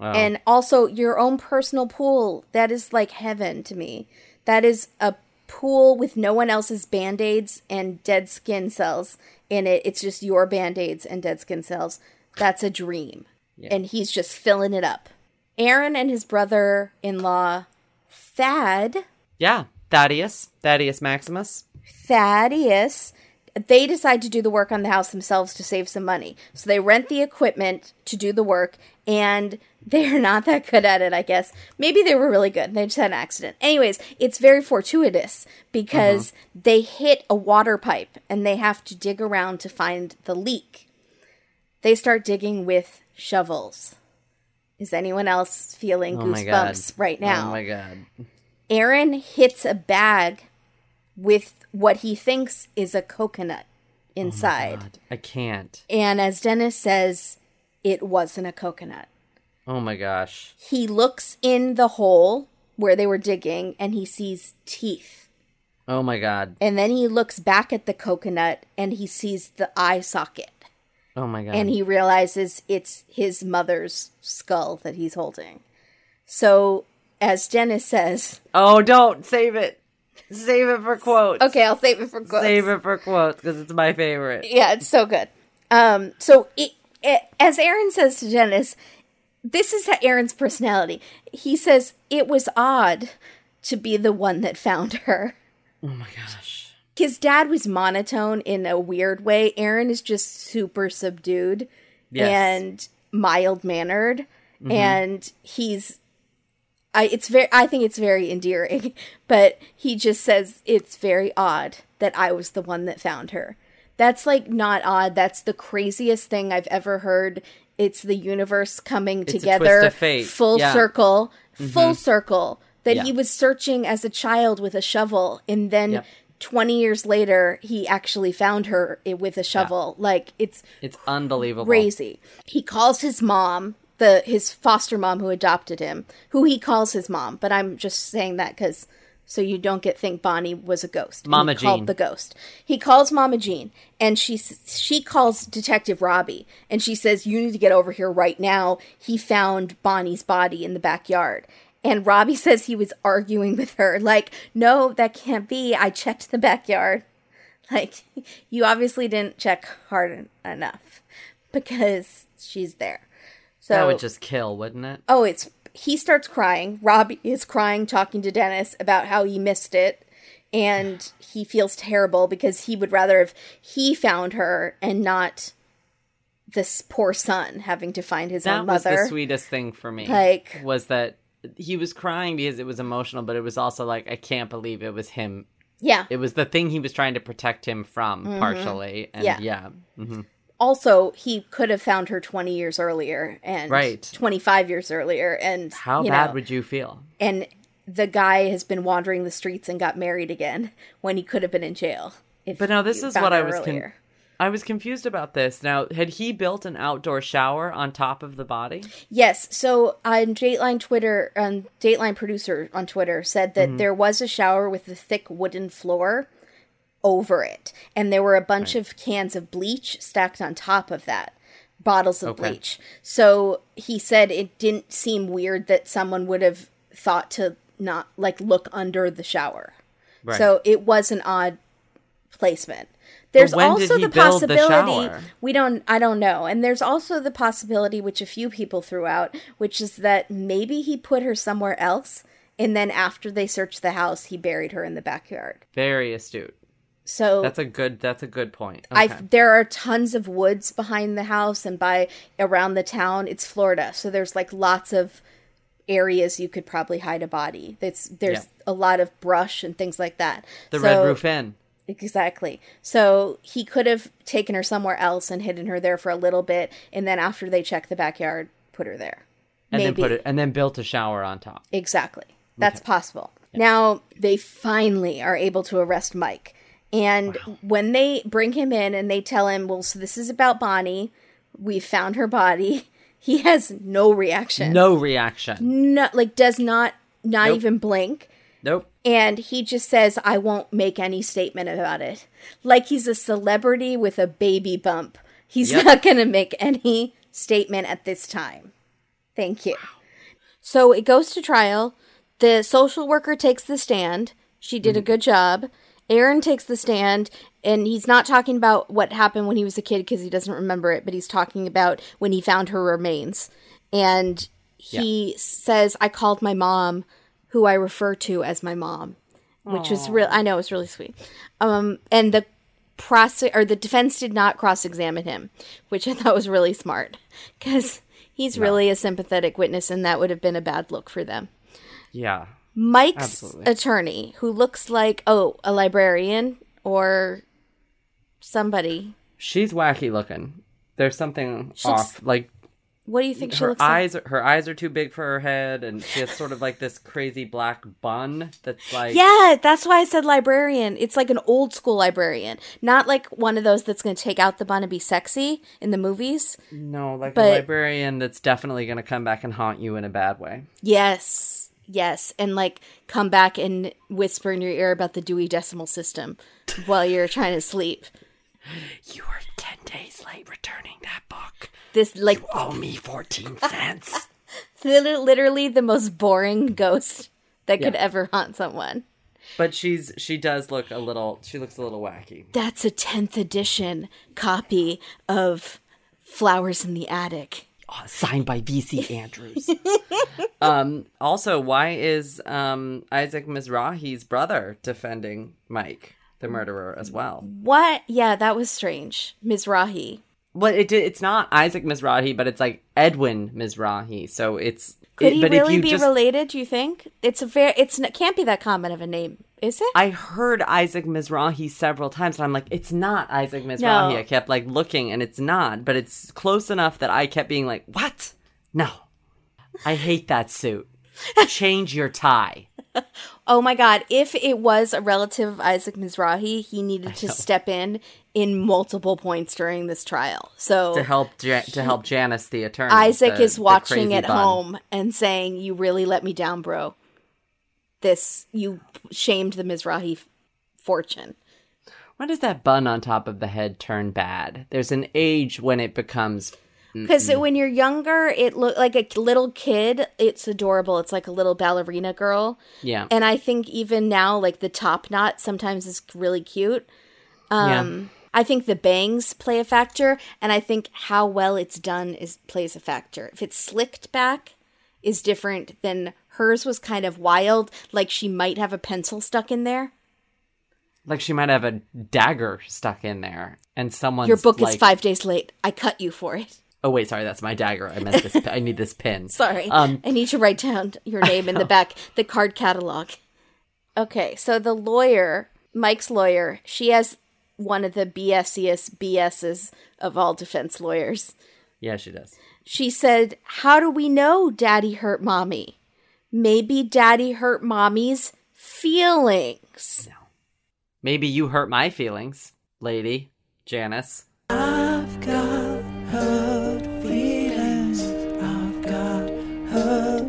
And also your own personal pool. That is like heaven to me. That is a pool with no one else's Band-Aids and dead skin cells in it. It's just your Band-Aids and dead skin cells. That's a dream. Yeah. And he's just filling it up. Aaron and his brother-in-law, Thad. Yeah, Thaddeus Maximus. Thaddeus. They decide to do the work on the house themselves to save some money. So they rent the equipment to do the work, and they're not that good at it, I guess. Maybe they were really good. They just had an accident. Anyways, it's very fortuitous because they hit a water pipe, and they have to dig around to find the leak. They start digging with shovels. Is anyone else feeling goosebumps right now? Oh my God. Aaron hits a bag with what he thinks is a coconut inside. Oh my God. I can't. And as Dennis says, it wasn't a coconut. Oh my gosh. He looks in the hole where they were digging and he sees teeth. Oh my God. And then he looks back at the coconut and he sees the eye socket. Oh my God. And he realizes it's his mother's skull that he's holding. So, as Dennis says... Oh, don't! Save it! Save it for quotes. Okay, I'll save it for quotes. Save it for quotes, because it's my favorite. Yeah, it's so good. As Aaron says to Dennis, this is Aaron's personality. He says, it was odd to be the one that found her. Oh my gosh. His dad was monotone in a weird way. Aaron is just super subdued and mild-mannered. Mm-hmm. And I think it's very endearing, but he just says it's very odd that I was the one that found her. That's like not odd. That's the craziest thing I've ever heard. It's the universe coming together, a twist of fate. Full circle, that he was searching as a child with a shovel, and then 20 years later, he actually found her with a shovel. Yeah. Like, it's unbelievable. Crazy. He calls his mom, his foster mom who adopted him, who he calls his mom, but I'm just saying that because so you don't think Bonnie was a ghost. Mama Jean. Called the ghost. He calls Mama Jean, and she calls Detective Robbie, and she says, you need to get over here right now. He found Bonnie's body in the backyard. And Robbie says he was arguing with her, like, no, that can't be. I checked the backyard. Like, you obviously didn't check hard enough because she's there. So that would just kill, wouldn't it? Oh, he starts crying. Robbie is crying, talking to Dennis about how he missed it. And he feels terrible because he would rather have he found her and not this poor son having to find his own mother. That was the sweetest thing for me. Was that he was crying because it was emotional, but it was also like, I can't believe it was him. Yeah. It was the thing he was trying to protect him from, partially. And yeah. Mm-hmm. Also, he could have found her 20 years earlier and 25 years earlier. And how bad would you feel? And the guy has been wandering the streets and got married again when he could have been in jail. But now this is what I was confused about this. Now, had he built an outdoor shower on top of the body? Yes. So on Dateline Twitter, Dateline producer on Twitter said that there was a shower with a thick wooden floor over it. And there were a bunch of cans of bleach stacked on top of that. Bottles of bleach. So he said it didn't seem weird that someone would have thought to not look under the shower. Right. So it was an odd placement. There's also the possibility I don't know. And there's also the possibility, which a few people threw out, which is that maybe he put her somewhere else, and then after they searched the house, he buried her in the backyard. Very astute. So that's a good point. Okay. There are tons of woods behind the house and around the town. It's Florida, so there's lots of areas you could probably hide a body. There's a lot of brush and things like that. The Red Roof Inn. Exactly. So he could have taken her somewhere else and hidden her there for a little bit, and then after they checked the backyard, put her there. And then built a shower on top. Exactly. That's possible. Yeah. Now they finally are able to arrest Mike. And when they bring him in and they tell him, well, so this is about Bonnie. We found her body. He has no reaction. No reaction. No, does not even blink. Nope. And he just says, I won't make any statement about it. Like he's a celebrity with a baby bump. He's not going to make any statement at this time. Thank you. Wow. So it goes to trial. The social worker takes the stand. She did a good job. Aaron takes the stand, and he's not talking about what happened when he was a kid because he doesn't remember it, but he's talking about when he found her remains. And he says, I called my mom, who I refer to as my mom, which was real. I know, it was really sweet. And the defense did not cross-examine him, which I thought was really smart because he's really a sympathetic witness, and that would have been a bad look for them. Yeah. Mike's attorney, who looks like, a librarian or somebody. She's wacky looking. There's something off. Like, what do you think she looks like? Her eyes are too big for her head, and she has sort of like this crazy black bun that's like... Yeah, that's why I said librarian. It's like an old school librarian. Not like one of those that's going to take out the bun and be sexy in the movies. No, like a librarian that's definitely going to come back and haunt you in a bad way. Yes, and like come back and whisper in your ear about the Dewey Decimal System while you're trying to sleep. You were 10 days late returning that book. This like you owe me 14 cents. Literally the most boring ghost that could ever haunt someone. But she looks a little wacky. That's a 10th edition copy of Flowers in the Attic. Signed by V.C. Andrews. Also, why is Isaac Mizrahi's brother defending Mike, the murderer, as well? What? Yeah, that was strange. Mizrahi. Well, it's not Isaac Mizrahi, but it's like Edwin Mizrahi. So it's... Could he really be related, do you think? It can't be that common of a name, is it? I heard Isaac Mizrahi several times, and I'm like, it's not Isaac Mizrahi. No. I kept like looking, and it's not, but it's close enough that I kept being like, what? No. I hate that suit. Change your tie. Oh my God. If it was a relative of Isaac Mizrahi, he needed to step in multiple points during this trial. So to help Janice, the attorney. Isaac is watching at home and saying, you really let me down, bro. You shamed the Mizrahi fortune. When does that bun on top of the head turn bad? There's an age when it becomes... Because when you're younger, it look like a little kid. It's adorable. It's like a little ballerina girl. Yeah. And I think even now, like the top knot sometimes is really cute. I think the bangs play a factor, and I think how well it's done plays a factor. If it's slicked back, is different than hers was kind of wild, like she might have a pencil stuck in there. Like she might have a dagger stuck in there, and someone's Your book is 5 days late. I cut you for it. Oh, wait, sorry, that's my dagger. I meant this. I need this pin. Sorry. I need to write down your name in the back, the card catalog. Okay, so the lawyer, Mike's lawyer, she has one of the BS's of all defense lawyers. Yeah, she does. She said, how do we know Daddy hurt Mommy? Maybe Daddy hurt Mommy's feelings. No. Maybe you hurt my feelings, lady, Janice. I've got hurt feelings. I've got hurt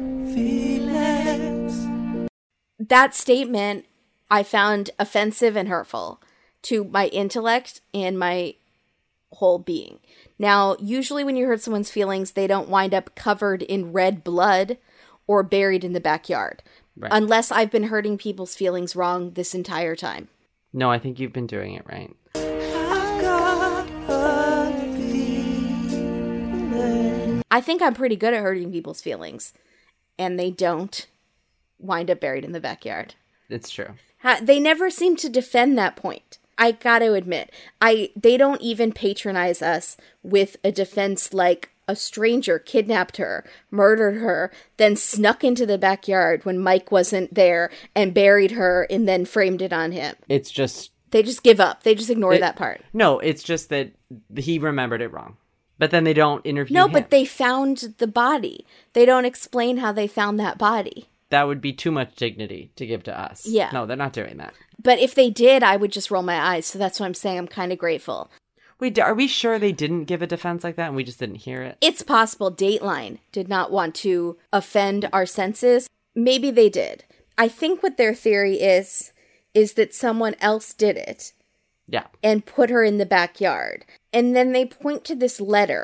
feelings. That statement I found offensive and hurtful to my intellect and my whole being. Now, usually when you hurt someone's feelings, they don't wind up covered in red blood or buried in the backyard. Right. Unless I've been hurting people's feelings wrong this entire time. No, I think you've been doing it right. I think I'm pretty good at hurting people's feelings. And they don't wind up buried in the backyard. It's true. They never seem to defend that point. I gotta admit. They don't even patronize us with a defense like a stranger kidnapped her, murdered her, then snuck into the backyard when Mike wasn't there and buried her and then framed it on him. It's just... They just give up. They just ignore that part. No, it's just that he remembered it wrong. But then they don't interview him. But they found the body. They don't explain how they found that body. That would be too much dignity to give to us. Yeah. No, they're not doing that. But if they did, I would just roll my eyes. So that's what I'm saying. I'm kind of grateful. Wait, are we sure they didn't give a defense like that and we just didn't hear it? It's possible Dateline did not want to offend our senses. Maybe they did. I think what their theory is that someone else did it. Yeah. And put her in the backyard. And then they point to this letter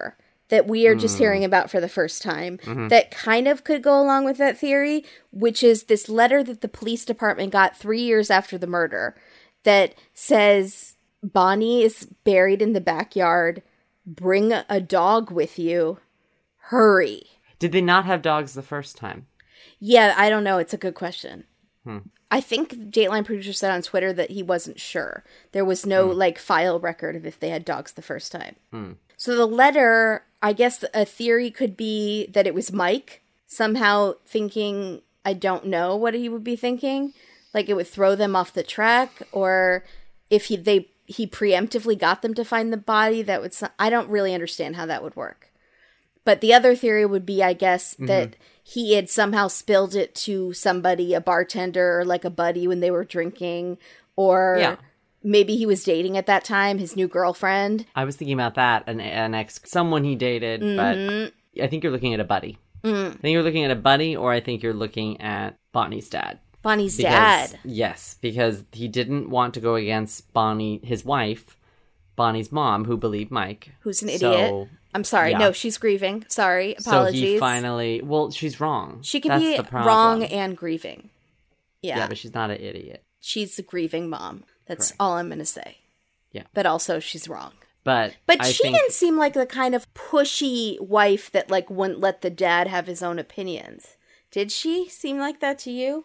that we are just hearing about for the first time that kind of could go along with that theory, which is this letter that the police department got 3 years after the murder that says, Bonnie is buried in the backyard. Bring a dog with you. Hurry. Did they not have dogs the first time? Yeah, I don't know. It's a good question. I think Dateline producer said on Twitter that he wasn't sure. There was no like file record of if they had dogs the first time. So the letter, I guess a theory could be that it was Mike somehow thinking, I don't know what he would be thinking. Like it would throw them off the track, or if he preemptively got them to find the body, that would, I don't really understand how that would work. But the other theory would be, I guess, that he had somehow spilled it to somebody, a bartender or like a buddy when they were drinking, or maybe he was dating at that time, his new girlfriend. I was thinking about that, an ex, someone he dated, but I think you're looking at a buddy. I think you're looking at a buddy, or I think you're looking at Bonnie's dad. Bonnie's dad. Yes, because he didn't want to go against Bonnie, his wife, Bonnie's mom, who believed Mike. Who's an idiot. I'm sorry. Yeah. No, she's grieving. Sorry. Apologies. So he finally... Well, she's wrong. She can be wrong and grieving. Yeah. Yeah, but she's not an idiot. She's a grieving mom. That's Correct. all I'm going to say. Yeah. But also, she's wrong. But she didn't seem like the kind of pushy wife that like wouldn't let the dad have his own opinions. Did she seem like that to you?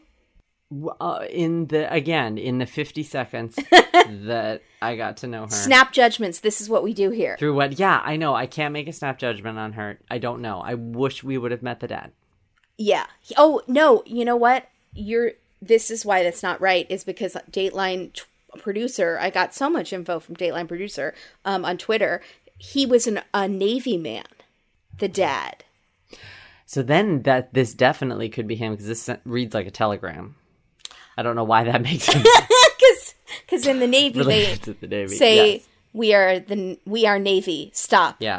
In the 50 seconds that I got to know her. Snap judgments. This is what we do here. Through what? Yeah, I know. I can't make a snap judgment on her. I don't know. I wish we would have met the dad. Yeah. Oh, no. You know what? This is why that's not right, is because Dateline producer, I got so much info from Dateline producer on Twitter. He was a Navy man, the dad. So then this definitely could be him, because this reads like a telegram. I don't know why that makes sense. Because in the Navy they say yes. we are Navy. Stop. Yeah.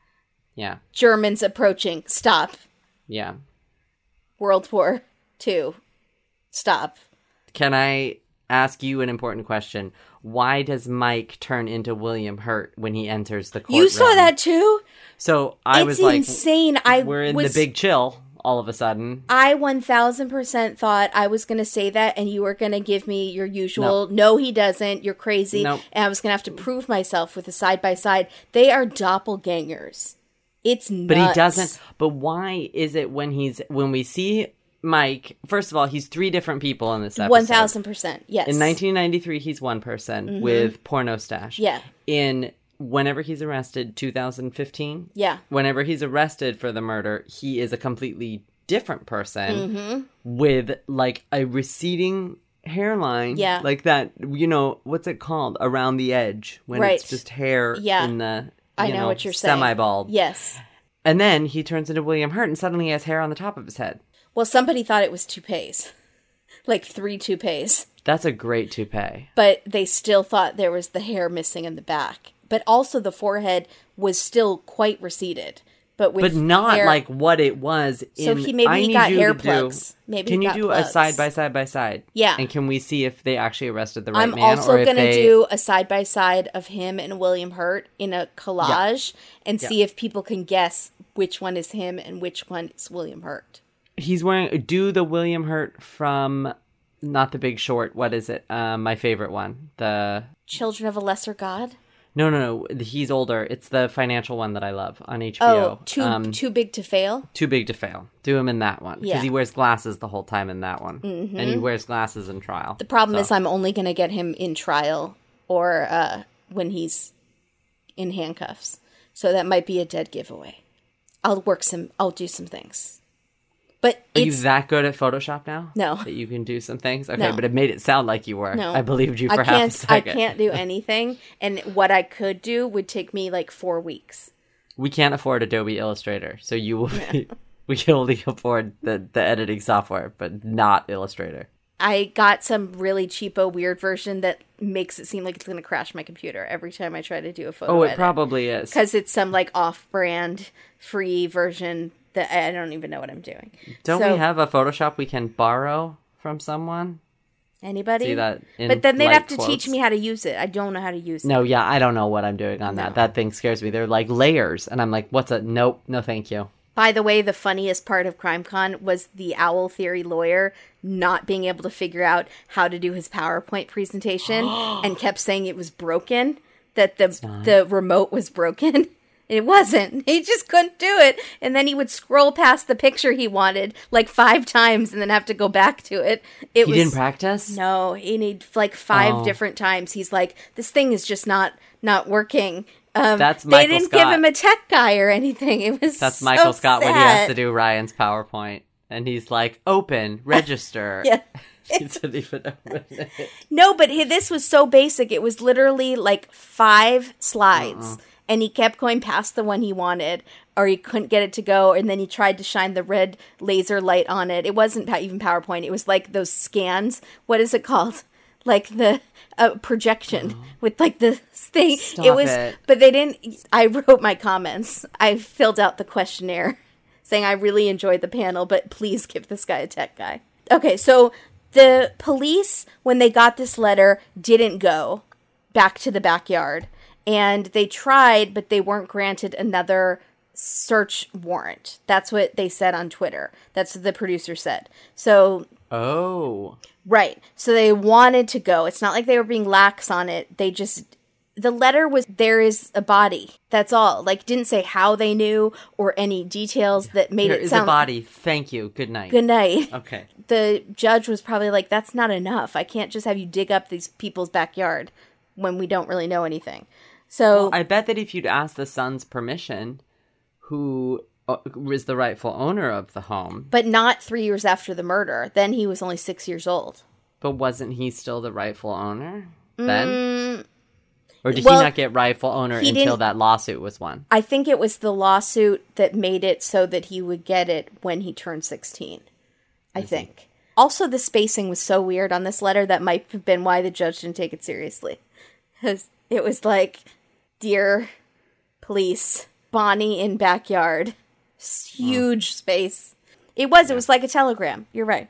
Germans approaching. Stop. Yeah. World War II. Stop. Can I ask you an important question? Why does Mike turn into William Hurt when he enters the courtroom? You saw that too? So I was like, insane. We're in the big chill. All of a sudden, I 1000% thought I was going to say that, and you were going to give me your usual, no, he doesn't, you're crazy, and I was going to have to prove myself with a side-by-side. They are doppelgangers. It's nuts. But he doesn't, but why is it when we see Mike, first of all, he's 3 different people in this episode. 1000%, yes. In 1993, he's one person with porno stash. Yeah. Whenever he's arrested, 2015. Yeah. Whenever he's arrested for the murder, he is a completely different person with like a receding hairline. Yeah. Like that, what's it called? Around the edge. When it's just hair in the, I know what you're saying. Semi-bald. Yes. And then he turns into William Hurt and suddenly he has hair on the top of his head. Well, somebody thought it was toupees. Like 3 toupees. That's a great toupee. But they still thought there was the hair missing in the back. But also the forehead was still quite receded. But not hair, like what it was. So he got hair plugs. Can you do plugs. a side by side? Yeah. And can we see if they actually arrested the right I'm man? I'm also going to do a side by side of him and William Hurt in a collage and see if people can guess which one is him and which one is William Hurt. He's wearing. Do the William Hurt from not The Big Short. What is it? My favorite one. The Children of a Lesser God. No. He's older. It's the financial one that I love on HBO. Oh, Too Big to Fail? Too Big to Fail. Do him in that one. Because he wears glasses the whole time in that one. Mm-hmm. And he wears glasses in trial. The problem is I'm only going to get him in trial or when he's in handcuffs. So that might be a dead giveaway. I'll do some things. But Are you that good at Photoshop now? No. That you can do some things? Okay, No. but it made it sound like you were. No. I believed you for half a second. I can't do anything. And what I could do would take me like 4 weeks. We can't afford Adobe Illustrator. So you will we can only afford the editing software, but not Illustrator. I got some really cheapo, weird version that makes it seem like it's going to crash my computer every time I try to do a photo Oh, it edit. probably is. Because it's some like off-brand free version that I don't even know what I'm doing. Don't we have a Photoshop we can borrow from someone? Anybody? See that? But then they'd light have to quotes? teach me how to use it. I don't know how to use it. No, yeah, I don't know what I'm doing on that. That thing scares me. They're like layers, and I'm like, what's a nope? No, thank you. By the way, the funniest part of CrimeCon was the owl theory lawyer not being able to figure out how to do his PowerPoint presentation and kept saying it was broken, that the remote was broken. It wasn't. He just couldn't do it. And then he would scroll past the picture he wanted like 5 times and then have to go back to it. He didn't practice? No, he needed like 5 different times. He's like, this thing is just not working. That's They Michael didn't Scott. give him a tech guy or anything. It was That's so Michael Scott when he has sad. to do Ryan's PowerPoint. And he's like, open, register. Yeah. He didn't even open it. No, but this was so basic. It was literally like 5 slides. And he kept going past the one he wanted, or he couldn't get it to go. And then he tried to shine the red laser light on it. It wasn't even PowerPoint. It was like those scans. What is it called? Like the projection with like the thing. Stop it. But they didn't. I wrote my comments. I filled out the questionnaire saying I really enjoyed the panel, but please give this guy a tech guy. Okay, so the police, when they got this letter, didn't go back to the backyard. And they tried, but they weren't granted another search warrant. That's what they said on Twitter. That's what the producer said. So, Oh. right. So they wanted to go. It's not like they were being lax on it. They just, the letter was, there is a body. That's all. Like, didn't say how they knew or any details that made There it is sound. a body. Thank you. Good night. Good night. Okay. The judge was probably like, that's not enough. I can't just have you dig up these people's backyard when we don't really know anything. So I bet that if you'd asked the son's permission, who was the rightful owner of the home, but not 3 years after the murder. Then he was only 6 years old. but wasn't he still the rightful owner then? Or did well, he not get rightful owner he until didn't- that lawsuit was won? I think it was the lawsuit that made it so that he would get it when he turned 16. I think. Also, the spacing was so weird on this letter that might have been why the judge didn't take it seriously. Because it was like, dear police, Bonnie in backyard. Huge space. It was like a telegram. You're right.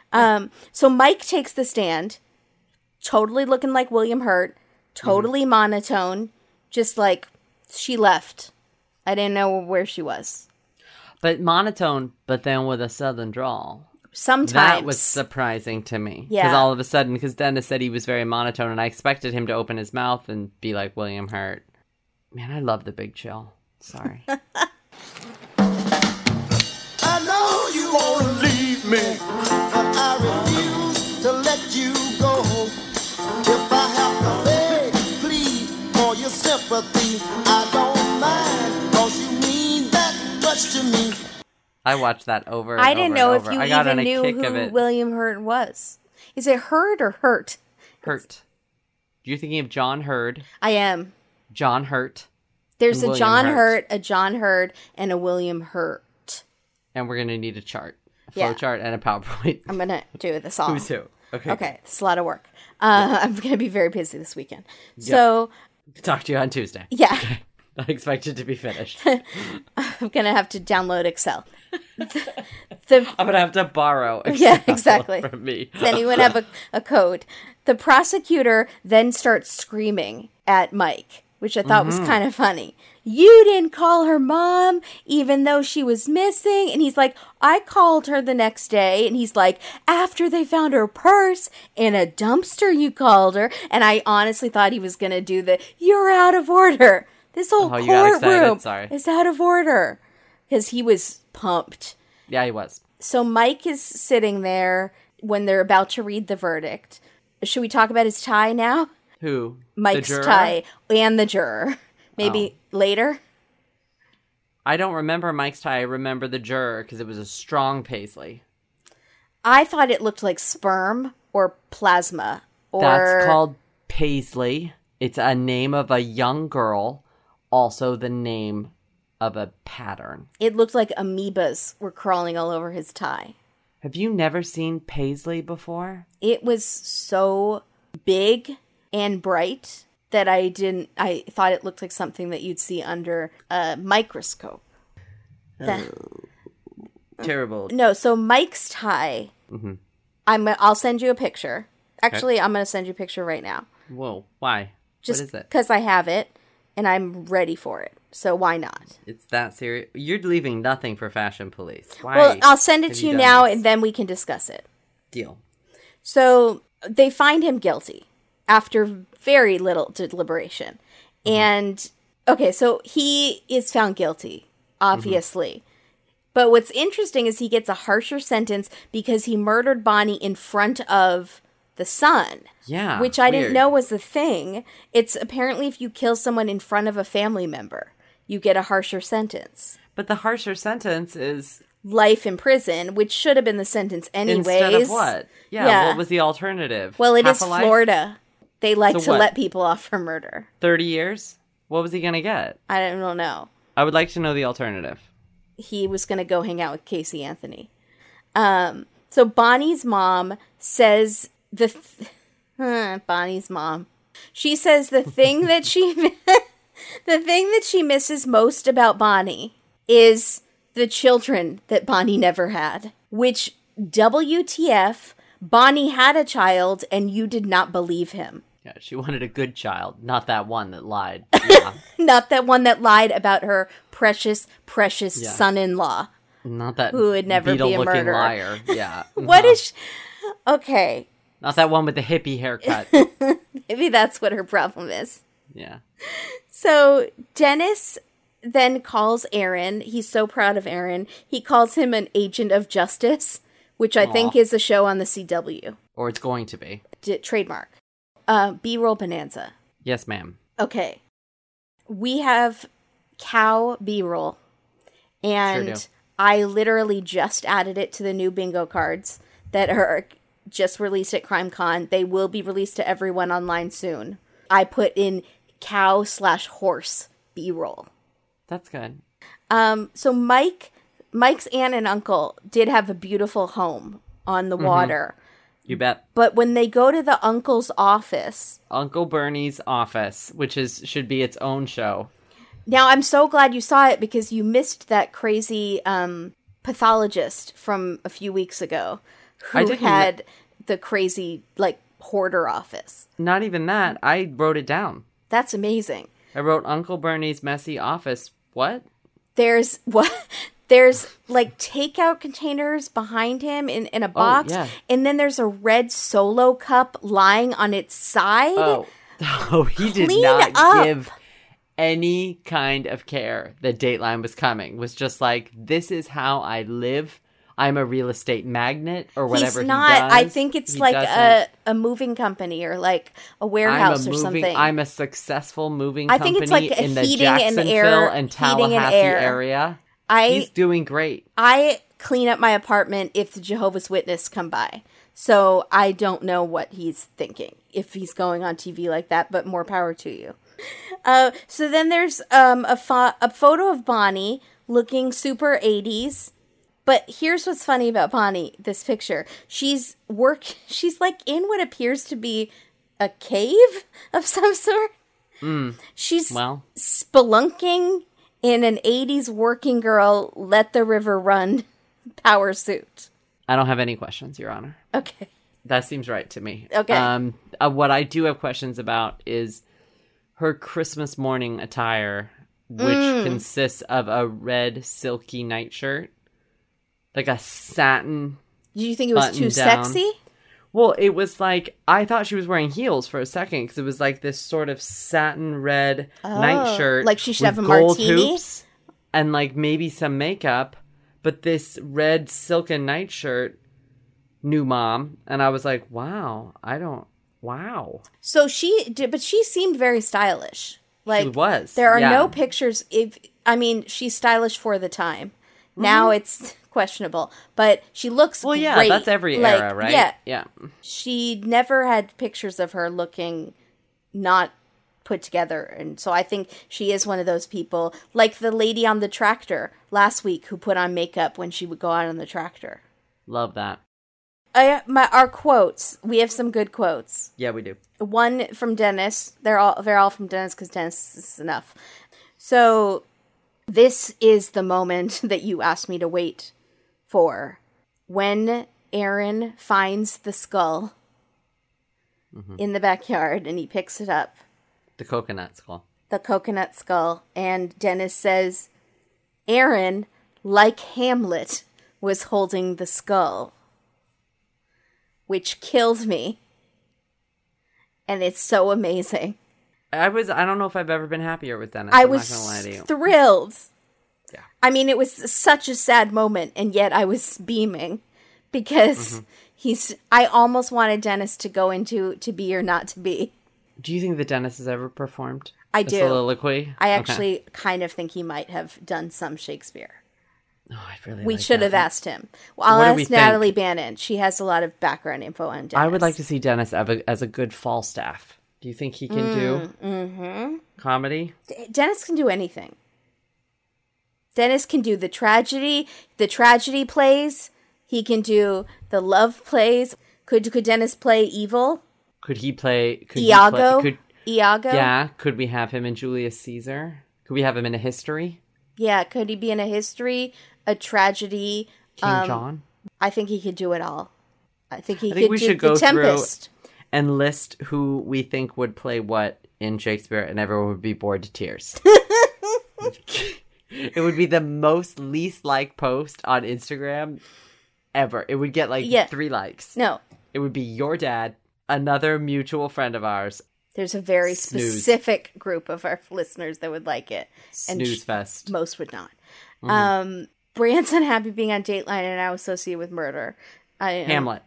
So Mike takes the stand, totally looking like William Hurt, totally monotone, just like she left. I didn't know where she was. But monotone, but then with a southern drawl. Sometimes. That was surprising to me. Because Yeah. all of a sudden, because Dennis said he was very monotone, and I expected him to open his mouth and be like William Hurt. Man, I love the Big Chill. Sorry. I know you wanna leave me, but I refuse to let you go. If I have to beg, plead for your sympathy, I don't mind, 'cause you mean that much to me. I watched that over and I didn't over know and if over. you I got even on a knew kick of who it. William Hurt was. Is it Hurt or Hurt? Hurt. You're thinking of John Hurd, I am. John Hurt, There's And a William John Hurt. Hurt, a John Hurt, and a William Hurt. and we're going to need a chart. A Yeah. flow chart and a PowerPoint. I'm going to do this all. Who's who? Okay. Okay, it's a lot of work. I'm going to be very busy this weekend. So, Talk to you on Tuesday. yeah, I expect it to be finished. I'm going to have to download Excel. I'm going to have to borrow Yeah, Excel exactly. from me. Does anyone have a code? The prosecutor then starts screaming at Mike, which I thought was kind of funny. You didn't call her mom, even though she was missing. And he's like, I called her the next day. And he's like, after they found her purse in a dumpster, you called her. And I honestly thought he was going to do the, you're out of order. This whole Oh, you got courtroom excited. Sorry. is out of order. Because he was pumped. Yeah, he was. So Mike is sitting there when they're about to read the verdict. Should we talk about his tie now? Who? Mike's the juror? tie and the juror. Maybe later? I don't remember Mike's tie. I remember the juror because it was a strong paisley. I thought it looked like sperm or plasma. Or That's called paisley. It's a name of a young girl. Also the name of a pattern. It looked like amoebas were crawling all over his tie. Have you never seen paisley before? It was so big and bright that I thought it looked like something that you'd see under a microscope. Terrible. No, so Mike's tie, I'll send you a picture. Actually, I'm going to send you a picture right now. Whoa, why? Just what is it? because I have it and I'm ready for it. So why not? It's that serious. You're leaving nothing for Fashion Police. Why? Well, I'll send it have to you done now this? and then we can discuss it. Deal. So they find him guilty after very little deliberation. And, okay, so he is found guilty, obviously. But what's interesting is he gets a harsher sentence because he murdered Bonnie in front of the son. Yeah. Which I didn't weird. know was the thing. It's apparently if you kill someone in front of a family member, you get a harsher sentence. But the harsher sentence is Life in prison, which should have been the sentence anyways. instead of what? Yeah. What was the alternative? Well, it Half is a life? Florida. They like So to what? let people off for murder. 30 years? What was he gonna get? I don't know. I would like to know the alternative. He was going to go hang out with Casey Anthony. So Bonnie's mom says Bonnie's mom. She says the thing that she misses most about Bonnie is the children that Bonnie never had. Which WTF, Bonnie had a child and you did not believe him. Yeah, she wanted a good child, not that one that lied. Yeah. Not that one that lied about her precious Yeah. son-in-law. Not that Who would never be a beetle-looking murderer. liar. Yeah. What is okay, Not that one with the hippie haircut. maybe that's what her problem is. Yeah. So Dennis then calls Aaron. He's so proud of Aaron. He calls him an agent of justice, which I think is a show on the CW. Or it's going to be. Trademark. B-roll bonanza. Yes, ma'am. Okay. We have cow B-roll. And Sure do. I literally just added it to the new bingo cards that are just released at CrimeCon. They will be released to everyone online soon. I put in cow/horse B-roll. That's good. So Mike's aunt and uncle did have a beautiful home on the water. You bet. But when they go to the uncle's office, Uncle Bernie's office, which should be its own show. now I'm so glad you saw it because you missed that crazy pathologist from a few weeks ago I who didn't had the crazy hoarder office. Not even that. I wrote it down. That's amazing. I wrote Uncle Bernie's messy office. What? There's takeout containers behind him in a box, yeah. and then there's a red Solo cup lying on its side. Oh, he did Clean not up. give any kind of care that Dateline was coming. Was just like, this is how I live. I'm a real estate magnate or whatever. He's not. He does. I think it's He like doesn't. a moving company or like a warehouse or something. I'm a successful moving I company think it's like a in the heating and Jacksonville air- and heating and Tallahassee air. area. I He's doing great. I clean up my apartment if the Jehovah's Witness come by. So I don't know what he's thinking if he's going on TV like that, but more power to you. So then there's a photo of Bonnie looking super 80s. But here's what's funny about Bonnie, this picture. She's like in what appears to be a cave of some sort. She's spelunking in an 80s working girl, let the river run power suit. I don't have any questions, Your Honor. Okay. That seems right to me. Okay. What I do have questions about is her Christmas morning attire, which consists of a red silky nightshirt, like a satin. Do you think it was too button-down. sexy? Well, it was like, I thought she was wearing heels for a second because it was like this sort of satin red nightshirt. Like she should with have a gold martini? hoops and like maybe some makeup. But this red silken nightshirt, new mom. And I was like, wow. So she did, but she seemed very stylish. Like She was, There are yeah. no pictures. She's stylish for the time. Now it's questionable, but she looks Well, yeah, great. that's every Like, era, right? Yeah. She never had pictures of her looking not put together. And so I think she is one of those people, like the lady on the tractor last week who put on makeup when she would go out on the tractor. Love that. Our quotes. We have some good quotes. Yeah, we do. One from Dennis. They're all from Dennis because Dennis is enough. So this is the moment that you asked me to wait for. When Aaron finds the skull, in the backyard, and he picks it up, The coconut skull. the coconut skull, and Dennis says, Aaron, like Hamlet, was holding the skull, which killed me. And it's so amazing. I don't know if I've ever been happier with Dennis. I I'm was not gonna lie to you. thrilled. Yeah. I mean, it was such a sad moment, and yet I was beaming because I almost wanted Dennis to go into To Be or Not to Be. Do you think that Dennis has ever performed I do. soliloquy? I Okay. actually kind of think he might have done some Shakespeare. Oh, I'd really We like should that. have asked him. Well, I'll What do we ask Natalie think? Bannon. She has a lot of background info on Dennis. I would like to see Dennis as a good Falstaff. Do you think he can do comedy? Dennis can do anything. Dennis can do the tragedy plays. He can do the love plays. Could Dennis play evil? Could he play Iago? Could, Iago? yeah. Could we have him in Julius Caesar? Could we have him in a history? Yeah, could he be in a history, a tragedy? King John? I think he could do it all. I think we could do should go the Tempest. And list who we think would play what in Shakespeare, and everyone would be bored to tears. It would be the most least liked post on Instagram ever. It would get 3 likes. No, It would be your dad, another mutual friend of ours. there's a very Snooze. specific group of our listeners that would like it. Snooze fest. Most would not. Brian's unhappy being on Dateline and now associated with murder. Hamlet.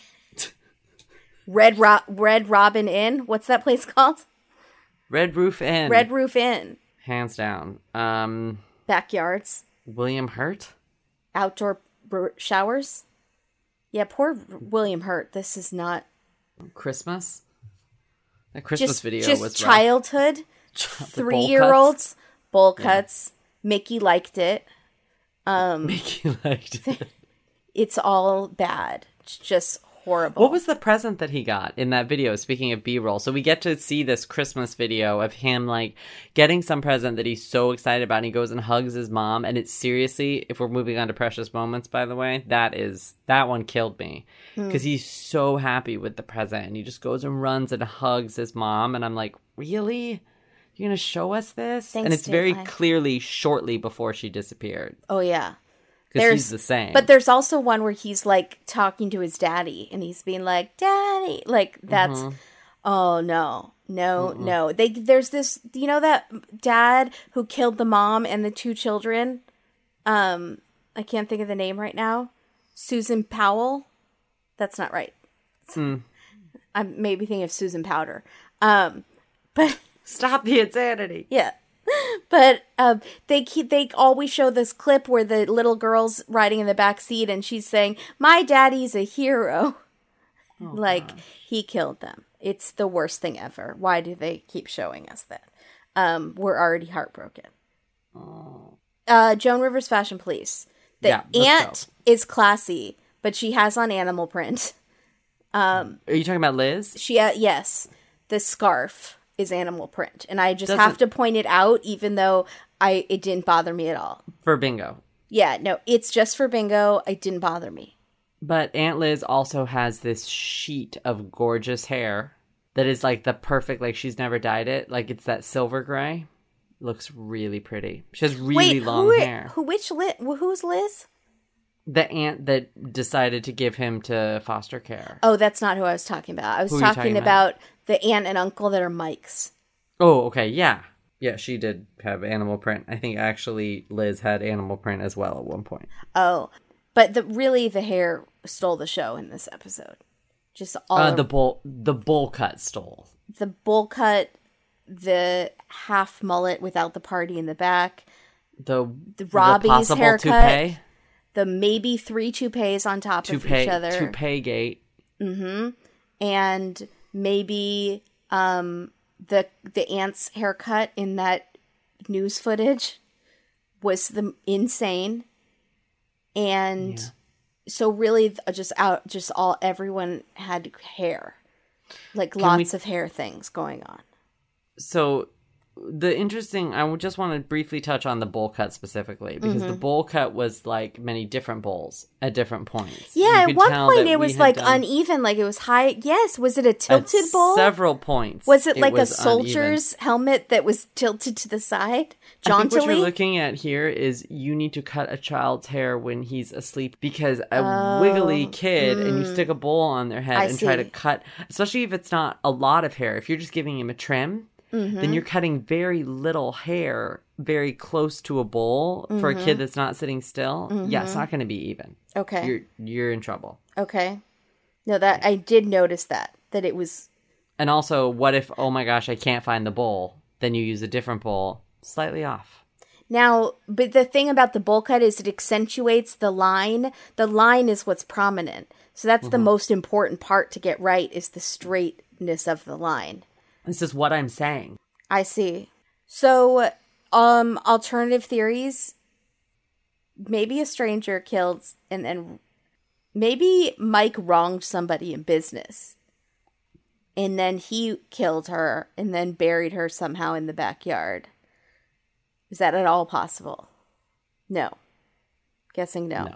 Red Robin Inn. What's that place called? Red Roof Inn. Red Roof Inn. Hands down. Backyards. William Hurt? Outdoor showers. Yeah, poor William Hurt. This is not Christmas? That Christmas video just was childhood. rough. The bowl 3-year-olds. Bowl cuts. Mickey liked it. Mickey liked it. It's all bad. It's just horrible. What was the present that he got in that video? Speaking of B-roll, so we get to see this Christmas video of him getting some present that he's so excited about, and he goes and hugs his mom. And it's seriously, if we're moving on to precious moments, by the way, that one killed me because he's so happy with the present, and he just goes and runs and hugs his mom, and I'm like, really? You're gonna show us this? Thanks, and it's very Dateline. clearly shortly before she disappeared. Oh yeah. Because he's the same. But there's also one where he's talking to his daddy and he's being like, "Daddy," that's. Oh no. There's this. That dad who killed the mom and the 2 children. I can't think of the name right now. Susan Powell. That's not right. I'm maybe thinking of Susan Powder. But stop the insanity. yeah. But they always show this clip where the little girl's riding in the back seat and she's saying, "My daddy's a hero." Gosh. He killed them. It's the worst thing ever. Why do they keep showing us that? We're already heartbroken. Joan Rivers Fashion Police. The aunt is classy, but she has on animal print. Are you talking about Liz? Yes. The scarf is animal print, and I just have to point it out, even though it didn't bother me at all. For bingo. Yeah, no, it's just for bingo. It didn't bother me. But Aunt Liz also has this sheet of gorgeous hair that is the perfect, she's never dyed it. It's that silver gray. Looks really pretty. She has really long hair. Who's Liz? The aunt that decided to give him to foster care. Oh, that's not who I was talking about. I was talking about the aunt and uncle that are Mike's. Oh, okay, yeah. Yeah, she did have animal print. I think actually Liz had animal print as well at one point. Oh, but the hair stole the show in this episode. Just all the bowl cut stole. The bowl cut, the half mullet without the party in the back, the Robbie's haircut, toupee. The maybe 3 toupees on top of each other. Toupee gate. Mm-hmm. And maybe the aunt's haircut in that news footage was insane. And so really everyone had hair. Lots of hair things going on. So I just want to briefly touch on the bowl cut specifically, because the bowl cut was like many different bowls at different points. Yeah, at one point it was like uneven, like it was high. Yes, was it a tilted bowl? Several points. Was it like a soldier's helmet that was tilted to the side? Jauntily? I think what you're looking at here is you need to cut a child's hair when he's asleep, because a wiggly kid and you stick a bowl on their head and try to cut, especially if it's not a lot of hair. If you're just giving him a trim, then you're cutting very little hair very close to a bowl for a kid that's not sitting still. Yeah, it's not going to be even. Okay. You're in trouble. Okay. No, that I did notice that it was. And also, what if, oh my gosh, I can't find the bowl? Then you use a different bowl. Slightly off. Now, but the thing about the bowl cut is it accentuates the line. The line is what's prominent. So that's the most important part to get right, is the straightness of the line. This is what I'm saying. I see. So, alternative theories. Maybe a stranger killed, and then maybe Mike wronged somebody in business. And then he killed her and then buried her somehow in the backyard. Is that at all possible? No. Guessing no.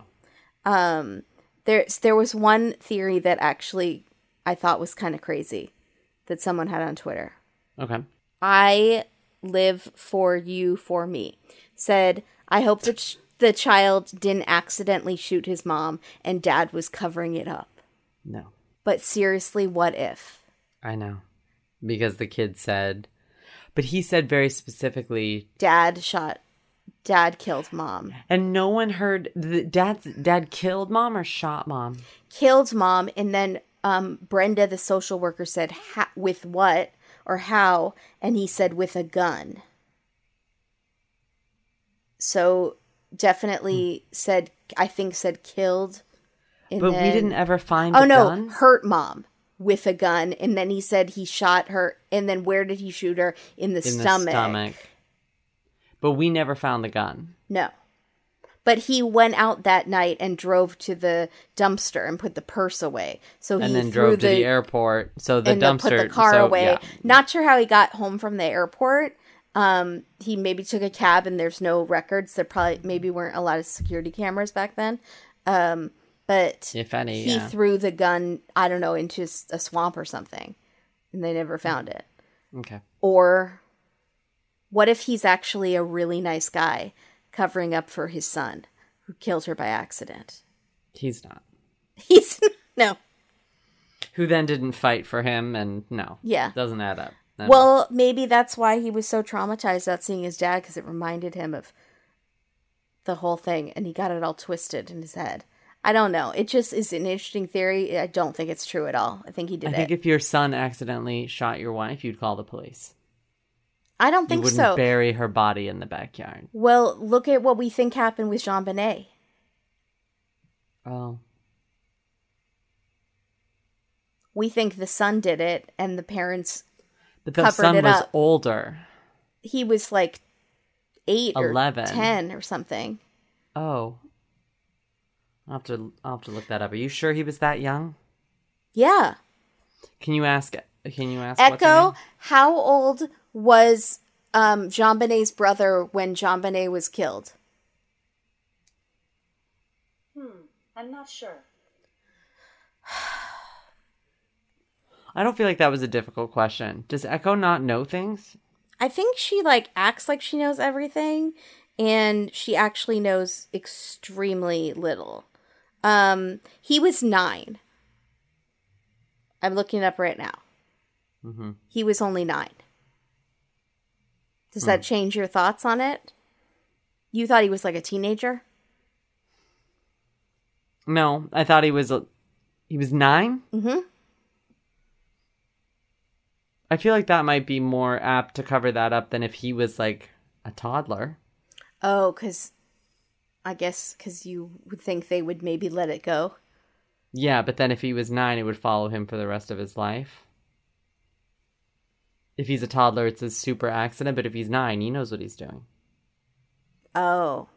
There was one theory that actually I thought was kind of crazy that someone had on Twitter. Okay. I live for you, for me. Said, I hope that the child didn't accidentally shoot his mom and dad was covering it up. No. But seriously, what if? I know. Because the kid said, but he said very specifically, Dad killed mom. And no one heard, dad killed mom or shot mom? Killed mom, and then Brenda, the social worker, said, with what or how? And he said, with a gun. So definitely said killed. But we didn't ever find a gun? Oh, no, hurt mom with a gun. And then he said he shot her. And then where did he shoot her? In the stomach. But we never found the gun. No. But he went out that night and drove to the dumpster and put the purse away. So and then drove to the airport. So the dumpster put the car away. Yeah. Not sure how he got home from the airport. He maybe took a cab and there's no records. There probably maybe weren't a lot of security cameras back then. But if any, he threw the gun, I don't know, into a swamp or something, and they never found it. Okay. Or what if he's actually a really nice guy covering up for his son who killed her by accident? He's not. No. Who then didn't fight for him, and no. Yeah. Doesn't add up. Well, maybe that's why he was so traumatized about seeing his dad, because it reminded him of the whole thing, and he got it all twisted in his head. I don't know. It just is an interesting theory. I don't think it's true at all. I think he did it. I think if your son accidentally shot your wife, you'd call the police. I don't think so. You wouldn't bury her body in the backyard. Well, look at what we think happened with JonBenet. Oh. We think the son did it, and the parents but the son was older. He was like 8 11. Or 10 or something. Oh. I'll have to look that up. Are you sure he was that young? Yeah. Can you ask Echo, how old was JonBenet's brother when JonBenet was killed? I'm not sure. I don't feel like that was a difficult question. Does Echo not know things? I think she acts like she knows everything, and she actually knows extremely little. He was 9. I'm looking it up right now. Mm-hmm. He was only 9. Does that change your thoughts on it? You thought he was like a teenager? No, I thought he was 9? Mm-hmm. I feel like that might be more apt to cover that up than if he was like a toddler. Oh, because you would think they would maybe let it go. Yeah, but then if he was 9, it would follow him for the rest of his life. If he's a toddler, it's a super accident, but if he's 9, he knows what he's doing. Oh.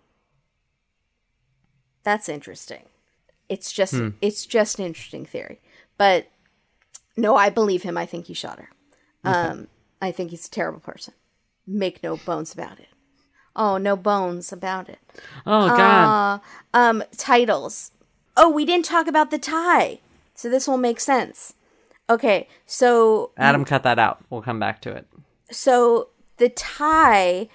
That's interesting. It's just an interesting theory. But no, I believe him. I think he shot her. Okay. I think he's a terrible person. Make no bones about it. Oh, no bones about it. Oh, God. Titles. Oh, we didn't talk about the tie. So this will make sense. Okay, so... Adam, cut that out. We'll come back to it. So the tie...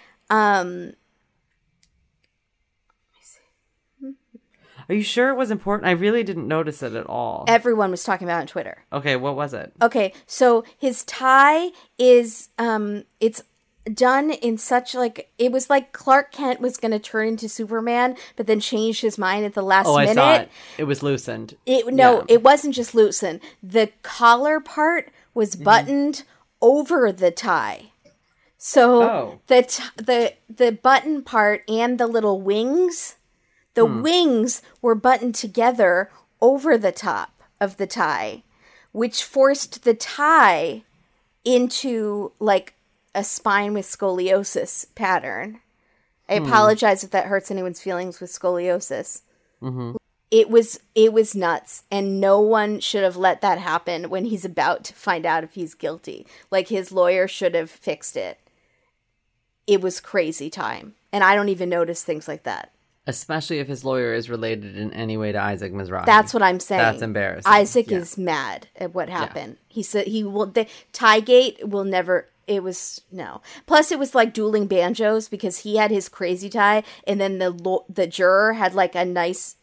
Are you sure it was important? I really didn't notice it at all. Everyone was talking about it on Twitter. Okay, what was it? Okay, so his tie is... it's done in such like... It was like Clark Kent was going to turn into Superman, but then changed his mind at the last minute. I saw it. It was loosened. It wasn't just loosened. The collar part was buttoned over the tie. So the button part and the little wings, the wings were buttoned together over the top of the tie, which forced the tie into like a spine with scoliosis pattern. I apologize if that hurts anyone's feelings with scoliosis. Mm-hmm. It was nuts, and no one should have let that happen when he's about to find out if he's guilty. Like, his lawyer should have fixed it. It was crazy time, and I don't even notice things like that. Especially if his lawyer is related in any way to Isaac Mizrahi. That's what I'm saying. That's embarrassing. Isaac is mad at what happened. Yeah. He said he will. The Tie-Gate will never. It was no. Plus, it was like dueling banjos because he had his crazy tie, and then the juror had like a nice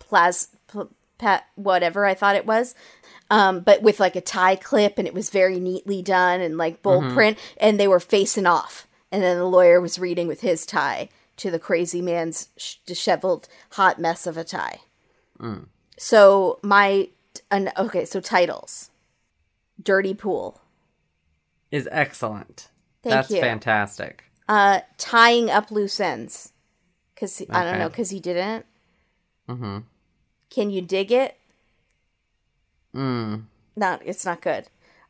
whatever I thought it was, but with like a tie clip, and it was very neatly done and like bold print, and they were facing off, and then the lawyer was reading with his tie to the crazy man's disheveled hot mess of a tie. So so titles. Dirty Pool is excellent. That's fantastic. Tying up loose ends. Because, I don't know, because he didn't. Mm-hmm. Can you dig it? It's not good.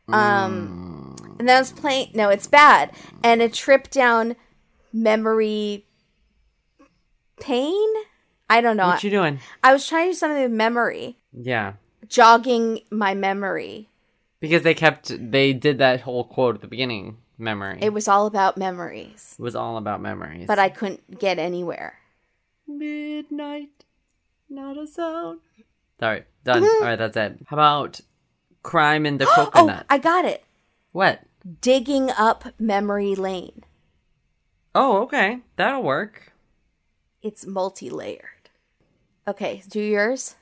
And then I was playing... No, it's bad. And a trip down memory pain? I don't know. What you doing? I was trying to do something with memory. Yeah. Jogging my memory. Because they did that whole quote at the beginning, memory. It was all about memories. It was all about memories. But I couldn't get anywhere. Midnight, not a sound. Sorry, done. All right, that's it. How about Crime in the Coconut? Oh, I got it. What? Digging up memory lane. Oh, okay. That'll work. It's multi-layered. Okay, do yours.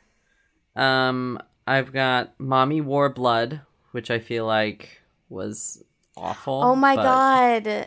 I've got Mommy Wore Blood, which I feel like was awful. Oh my God.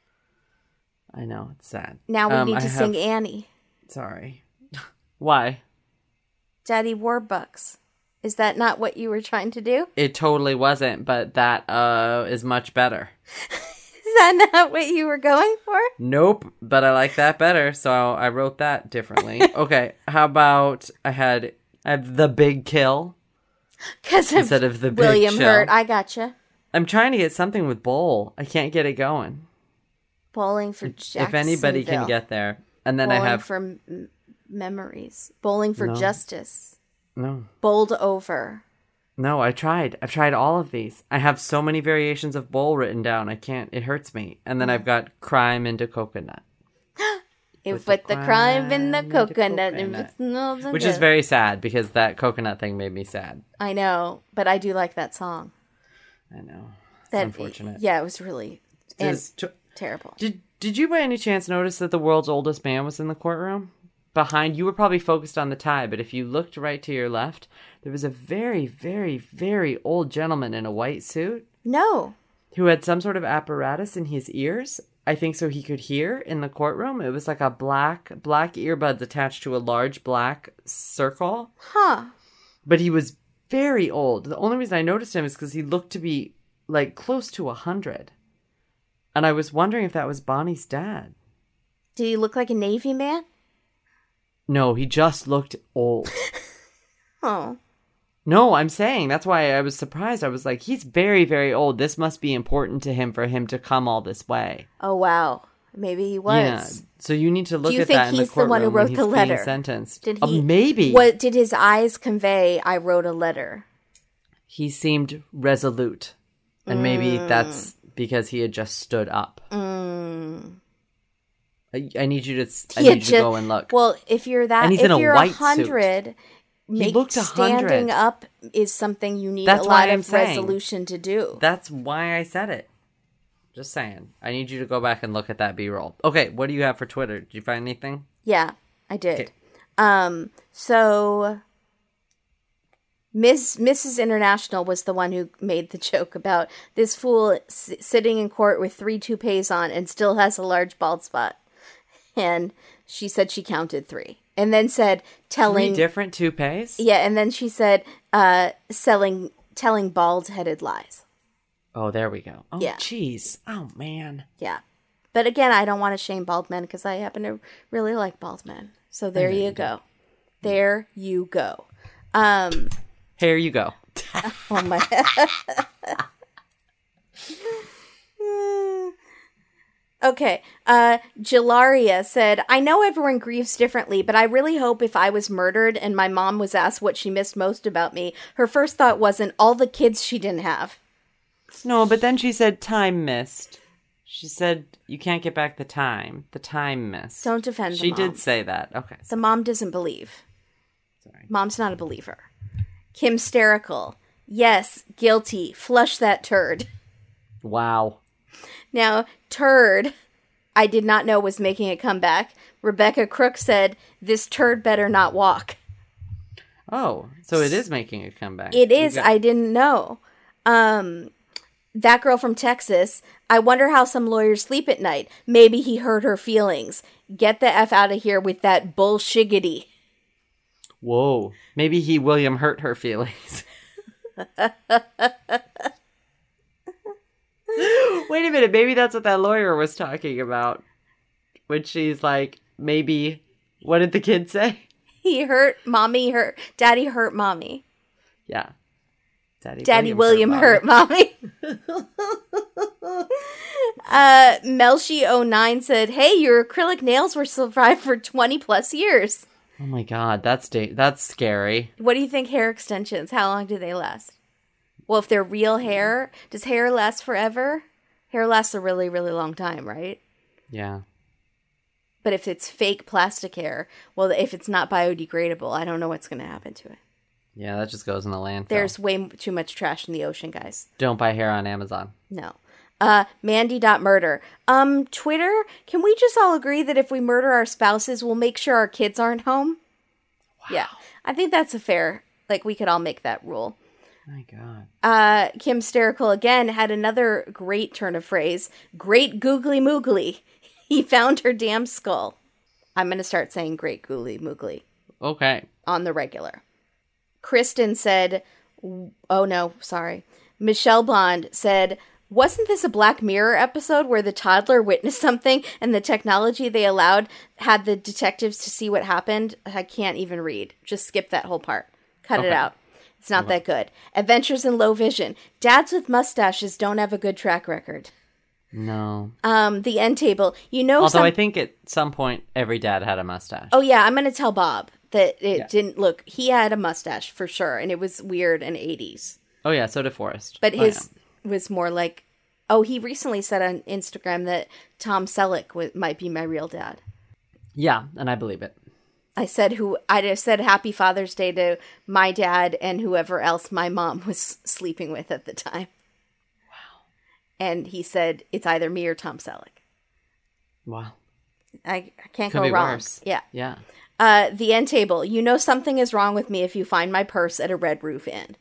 I know, it's sad. Now we need to sing Annie. Sorry. Why? Daddy Warbucks. Is that not what you were trying to do? It totally wasn't, but that is much better. Is that not what you were going for? Nope, but I like that better, so I wrote that differently. Okay, how about I have The Big Kill instead of The Big William Chill. Hurt. I gotcha. I'm trying to get something with bowl. I can't get it going. Bowling for Jacksonville. If anybody can get there. And then Bowling I have... for memories. Bowling for justice. No. Bowled over. No, I tried. I've tried all of these. I have so many variations of bowl written down. I can't. It hurts me. And then I've got Crime into Coconut. Put the crime in the coconut. Which is very sad because that coconut thing made me sad. I know, but I do like that song. I know. It's unfortunate. Yeah, it was really terrible. Did you by any chance notice that the world's oldest man was in the courtroom? Behind, you were probably focused on the tie, but if you looked right to your left, there was a very, very, very old gentleman in a white suit. No. Who had some sort of apparatus in his ears. I think so he could hear in the courtroom. It was like a black earbuds attached to a large black circle. Huh. But he was very old. The only reason I noticed him is because he looked to be like close to 100. And I was wondering if that was Bonnie's dad. Did he look like a Navy man? No, he just looked old. Oh. No, I'm saying that's why I was surprised. I was like, he's very, very old. This must be important to him for him to come all this way. Oh, wow. Maybe he was. Yeah. So you need to look at that in the courtroom. Do you think he's the one who wrote the letter? Being sentenced. Did he? Maybe. What did his eyes convey? I wrote a letter. He seemed resolute. And maybe that's because he had just stood up. I need you to go and look. Well, if you're that, And he's if in a you're white 100, He looked 100. standing up is something you need That's a why lot I'm of saying. resolution to do. That's why I said it. Just saying. I need you to go back and look at that B-roll. Okay, what do you have for Twitter? Did you find anything? Yeah, I did. Okay. So Mrs. International was the one who made the joke about this fool sitting in court with 3 toupees on and still has a large bald spot. And she said she counted 3. And then said, 3 different toupees? Yeah, and then she said, telling bald-headed lies. Oh, there we go. Oh, Yeah. jeez. Oh, man. Yeah. But again, I don't want to shame bald men because I happen to really like bald men. So there you go. There you go. Here you go. Oh my. Okay. Gilaria said, I know everyone grieves differently, but I really hope if I was murdered and my mom was asked what she missed most about me, her first thought wasn't all the kids she didn't have. No, but then she said time missed. She said you can't get back the time. The time missed. Don't defend the She mom. did say that. Okay. The mom doesn't believe. Sorry. Mom's not a believer. Kim Sterical. Yes, guilty. Flush that turd. Wow. Now, turd, I did not know was making a comeback. Rebecca Crook said, this turd better not walk. Oh, so it is making a comeback. It is. I didn't know. That girl from Texas, I wonder how some lawyers sleep at night. Maybe he hurt her feelings. Get the F out of here with that bullshiggity. Whoa. Maybe he William hurt her feelings. Wait a minute. Maybe that's what that lawyer was talking about. When she's like, maybe, what did the kid say? He hurt mommy, daddy hurt mommy. Yeah. Daddy William hurt mommy. Melshi09 said, hey, your acrylic nails were survived for 20 plus years. Oh my god, that's scary. What do you think hair extensions, how long do they last? Well, if they're real hair, does hair last forever? Hair lasts a really, really long time, right? Yeah. But if it's fake plastic hair, well, if it's not biodegradable, I don't know what's going to happen to it. Yeah, that just goes in the landfill. There's way too much trash in the ocean, guys. Don't buy hair on Amazon. No. Mandy.murder. Twitter, can we just all agree that if we murder our spouses, we'll make sure our kids aren't home? Wow. Yeah. I think that's a fair, we could all make that rule. My God. Kim Sterical again had another great turn of phrase. Great googly moogly. He found her damn skull. I'm going to start saying great googly moogly. Okay. On the regular. Kristen said, oh no, sorry. Michelle Blonde said, wasn't this a Black Mirror episode where the toddler witnessed something and the technology they allowed had the detectives to see what happened? I can't even read. Just skip that whole part. Cut it out. It's not that good. Adventures in Low Vision. Dads with mustaches don't have a good track record. No. The End Table. Although I think at some point every dad had a mustache. Oh yeah, I'm going to tell Bob that it didn't look. He had a mustache for sure, and it was weird in 80s. Oh yeah, so did Forrest. But his was more like. Oh, he recently said on Instagram that Tom Selleck might be my real dad. Yeah, and I believe it. I just said Happy Father's Day to my dad and whoever else my mom was sleeping with at the time. Wow. And he said it's either me or Tom Selleck. Wow. I can't Could go be wrong. Worse. Yeah. Yeah. The End Table. Something is wrong with me if you find my purse at a Red Roof Inn.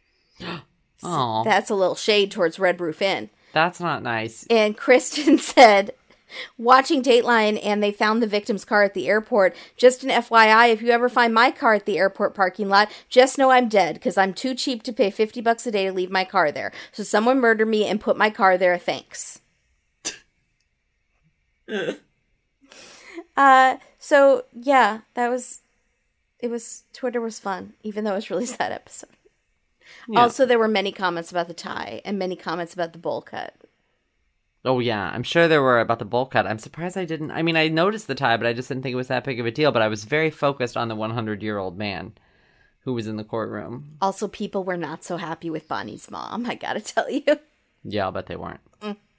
Oh. That's a little shade towards Red Roof Inn. That's not nice. And Kristen said, watching Dateline and they found the victim's car at the airport. Just an FYI, if you ever find my car at the airport parking lot, just know I'm dead because I'm too cheap to pay $50 a day to leave my car there. So someone murder me and put my car there. Thanks. So yeah, Twitter was fun, even though it was a really sad episode. Yeah. Also, there were many comments about the tie and many comments about the bowl cut. Oh, yeah. I'm sure there were about the bowl cut. I'm surprised I didn't. I mean, I noticed the tie, but I just didn't think it was that big of a deal. But I was very focused on the 100-year-old man who was in the courtroom. Also, people were not so happy with Bonnie's mom, I gotta tell you. Yeah, I'll bet they weren't.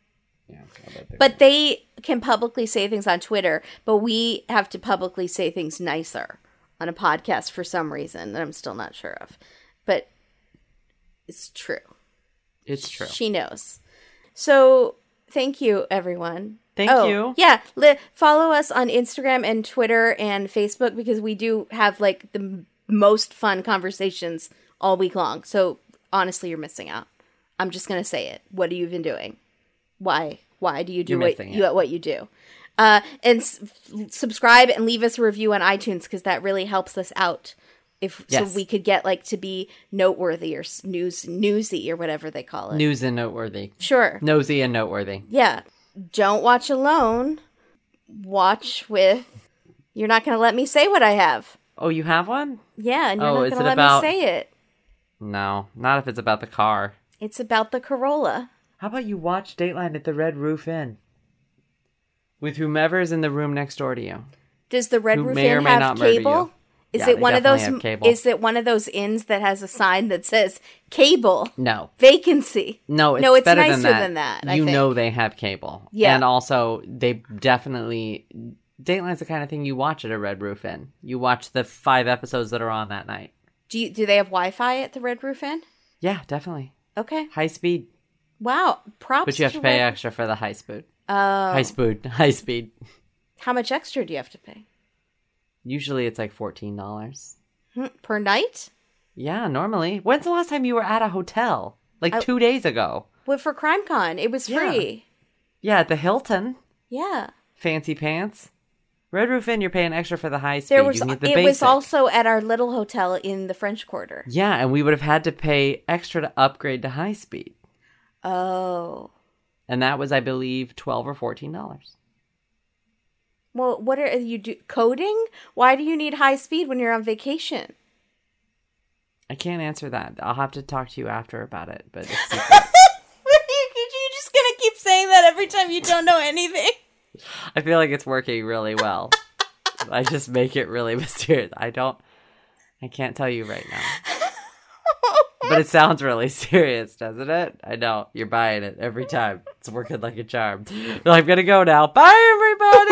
Yeah, I bet But they can publicly say things on Twitter, but we have to publicly say things nicer on a podcast for some reason that I'm still not sure of. But it's true. It's true. She knows. So thank you, everyone. Thank you. Yeah. Follow us on Instagram and Twitter and Facebook because we do have like the most fun conversations all week long. So honestly, you're missing out. I'm just going to say it. What are you even doing? Why do you do what you do? And subscribe and leave us a review on iTunes because that really helps us out. So we could get like to be noteworthy or newsy or whatever they call it. News and noteworthy. Sure. Nosy and noteworthy. Yeah. Don't watch alone. Watch with. You're not going to let me say what I have. Oh, you have one? Yeah, and you're not going to let me say it. No, not if it's about the car. It's about the Corolla. How about you watch Dateline at the Red Roof Inn? With whomever's in the room next door to you. Does the Red Roof Inn have cable? Is it one of those? Is it one of those inns that has a sign that says cable? No. Vacancy. No, it's better nicer than that. I think. Know they have cable. Yeah. And also, they definitely... Dateline's the kind of thing you watch at a Red Roof Inn. You watch the 5 episodes that are on that night. Do they have Wi-Fi at the Red Roof Inn? Yeah, definitely. Okay. High speed. Wow. Props. But you have to pay extra for the high speed. Oh. High speed. How much extra do you have to pay? Usually it's like $14. Per night? Yeah, normally. When's the last time you were at a hotel? Like 2 days ago. Well, for CrimeCon, it was free. Yeah, at the Hilton. Yeah. Fancy pants. Red Roof Inn, you're paying extra for the high speed. It was also at our little hotel in the French Quarter. Yeah, and we would have had to pay extra to upgrade to high speed. Oh. And that was, I believe, $12 or $14. Well, what are you do? Coding? Why do you need high speed when you're on vacation? I can't answer that. I'll have to talk to you after about it, but it's secret. You're just gonna keep saying that every time you don't know anything. I feel like it's working really well. I just make it really mysterious. I can't tell you right now. But it sounds really serious, doesn't it? I know. You're buying it every time. It's working like a charm. Well, I'm gonna go now. Bye, everybody!